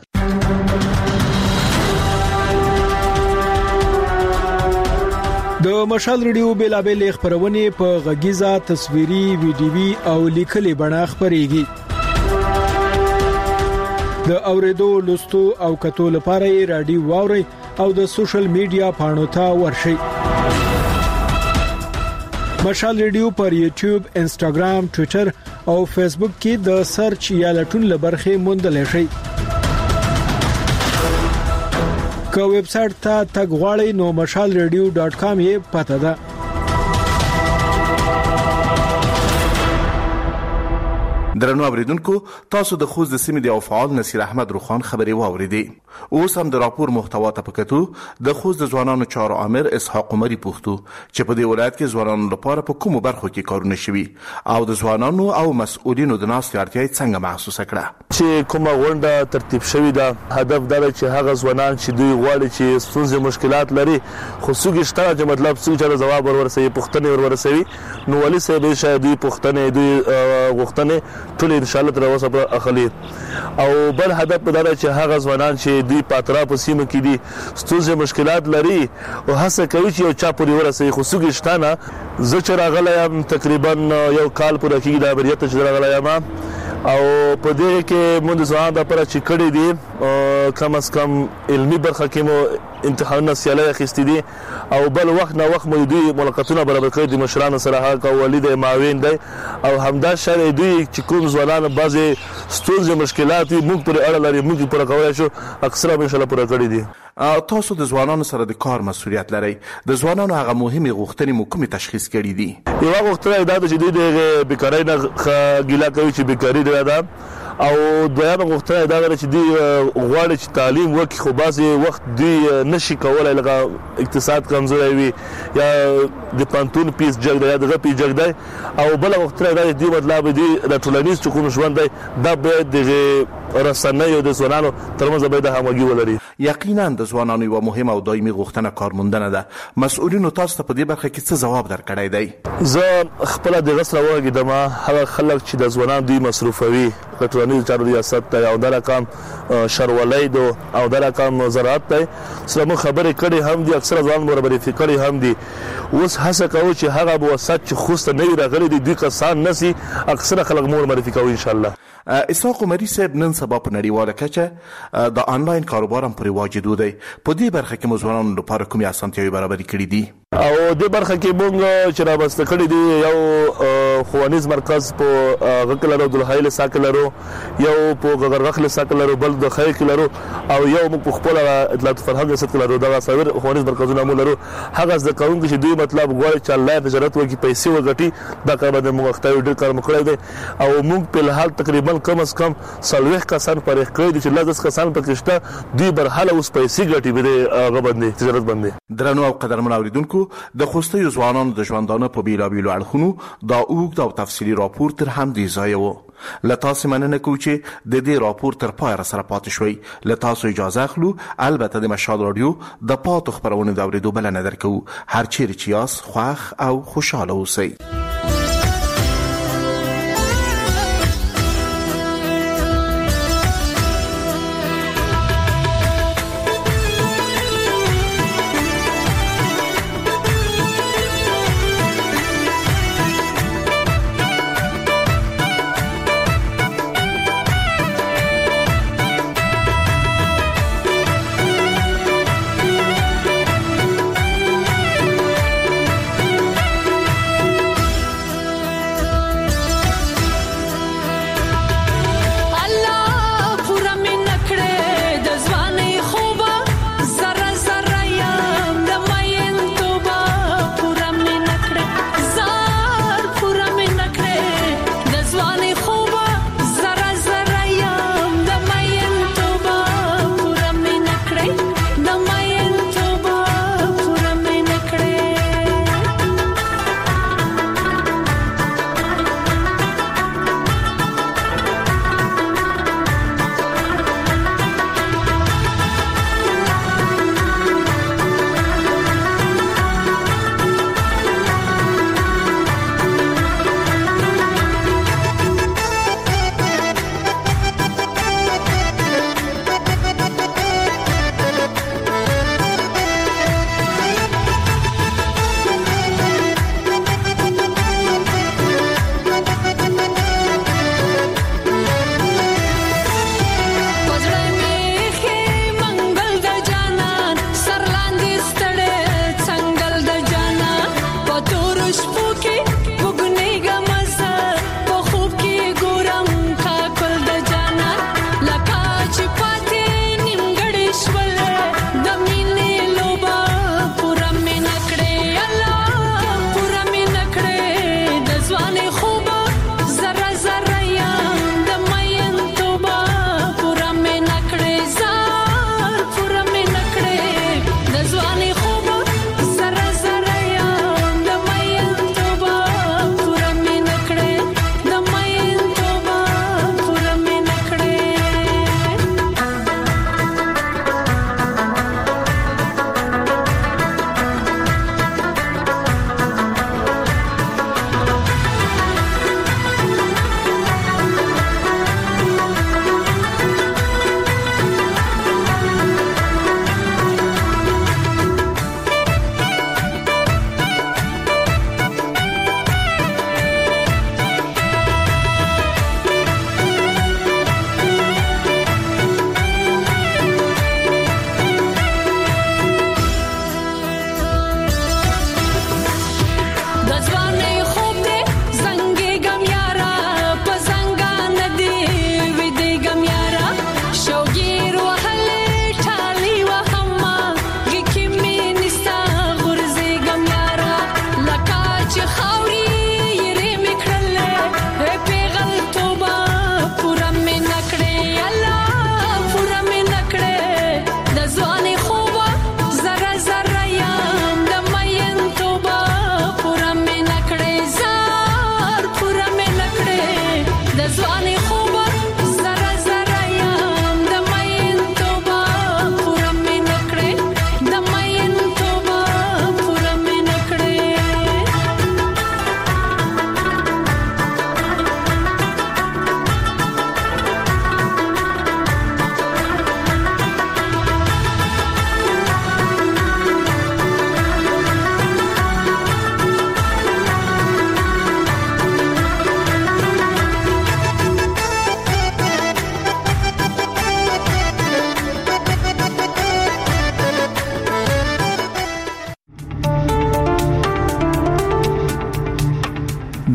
د مشال ریډیو بیلابل خبرونه په غږیزه، تصویري، ویډیوي او لیکلي بڼه خبريږي. د اوریدو، لوستو او کتو لپاره رادیو واوري او د سوشل میډیا پاڼو ته ورشي. مشال ریډیو پر یوټیوب، انستګرام، ټوئیټر او فیسبوک کې د سرچ یا لټون لبرخه موندل شي. که ویب سټ ته تګ غواړئ نو mashalradio.com یې پته ده. درنو اوریدونکو، تاسو د خوست د سیمې د او فعال نصیر احمد روخان خبري واوریدې. اوس هم د راپور محتوا ته پکتو د خوست د ځوانانو چارو امر اسحاق عمري پوښتو چې په دې ولایت کې ځوانانو لپاره په کومو برخو کې کارونه شوي او د ځوانانو او مسؤلینو د ناستې اړتیا څنګه محسوسه کړه. چې کومه غونډه ترتیب شوې ده، هدف دا دی چې هغه ځوانان چې دوی غواړي چې ستونزې مشکلات لري خو څوک شته چې مطلب څوک چې جواب ورسوي، پوښتنې ورسوي، نو ولې سه به شاید دوی پوښتنې دوی غوښتنې ټول ان شاء الله تر اوسه په اخلي. او بل هدف دا دی چې هغه ځوانان چې دوی په اطراف سیمه کې دي ستونزې مشکلات لري او هڅه کوي چې یو چا پورې ورسوي، خو څوک شته نه. زه چې راغلی تقریبا یو کال پوره کېږي د امریت چې راغلی یم او په دې کې موږ ځوانان د لپاره چې کړي دي کم از کم علمي برخه کې مو امتحانونه سیالي اخیستي دي او بل وخت نه وخت مو دوی ملاقاتونه برابر کړي دي مشرانو سره، هغه ولید معاون دی او همدا شر دوی چې کوم ځوانان بعضي ستونزې مشکلات موږ پر اړه لري موږ پر کولای شو اکثره ان شاء الله پوره کړی دي. تاسو د ځوانانو سره د کار مسؤلیت لري، د ځوانانو هغه مهمه غوښتنې مو کومه تشخیص کړې دي؟ یو غوښتنه دا ده چې دوی د بیکاری نه ګیله کوي چې بیکاری ده او دویمه غوښتنه دا ده چې دوی غواړي چې تعلیم وکړي خو بعضي وخت دوی نشي کولای، لکه اقتصاد کمزوري وي یا د پانتون پیس جګ دی یا دغه پیس جګ دی. او بل غوښتنه دا دی مطلب دی د ټولنیز چکو ژوند دی دا به د رسنۍ او د ځوانانو ترمنځ به د همغږي ولري. یقینا د ځوانانو یو مهمه او دایمي غوښتنه کارموندنه ده. مسؤلینو تاسو ته په دې برخه کې څه ځواب درکړی دی؟ زه خپل د غسر وګیدم هغه خلک چې د ځوانانو دوی مصرفوي ټولنیز چارو ریاست ته او د رقم شرولید او د رقم زراعت ته سره خبرې کړي هم دي، اکثره ځوان برابرې فکرې هم دي. اوس هڅه کوي چې هغه بوسات چې خوسته نه راغلي دي دوی کسان نسی اکثره خلک مور معرفي کوي ان شاء الله. اسحاق عمري صاحب نن سبا په نړیواله کچه د انلاین کاروبار هم پرې واجد دی. په دې برخه کې مو ځوانانو لپاره کومې اسانتیاوې برابرې کړې دي؟ او د برخه کې مونږ چې راوسته کړی دی یو خوانیز مرکز په غکلرو د هایل ساکلرو یو په غرغخل ساکلرو بل د خیر کلرو او یو مونږ په خپل اطلاعات فرهنګ ساتلرو دا صور خوانیز مرکزونه مولرو هغه د قانون کې دوی مطلب غواړي چې الله نظارت وکړي پیسې وګټي دا کار باندې مونږ وخت ډېر کار مکړی دی او مونږ په الحال تقریبا کم از کم 40 کسان پرې کړی دي چې لږ کسان پکې شته دوی برحاله اوس پیسې ګټي به هغه باندې تجارت باندې درنو او قدرمن اوریدونکو د خوستي ځوانانو د ژوندانه په بیلابیلو اړخونو دا اوږد او تفصیلي راپور تر هم دی ځای وو لتاسو مننه کوم چې د دې راپور تر پای سره پاتې شوي لتاسو اجازه اخلو البته د مشال رادیو د پاتو خبرونه د اوریدو بل نه درکو هر چیرې چې یاس خوښ او خوشاله اوسئ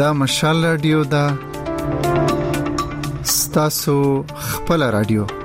دا مشال رادیو دا ستاسو خپل رادیو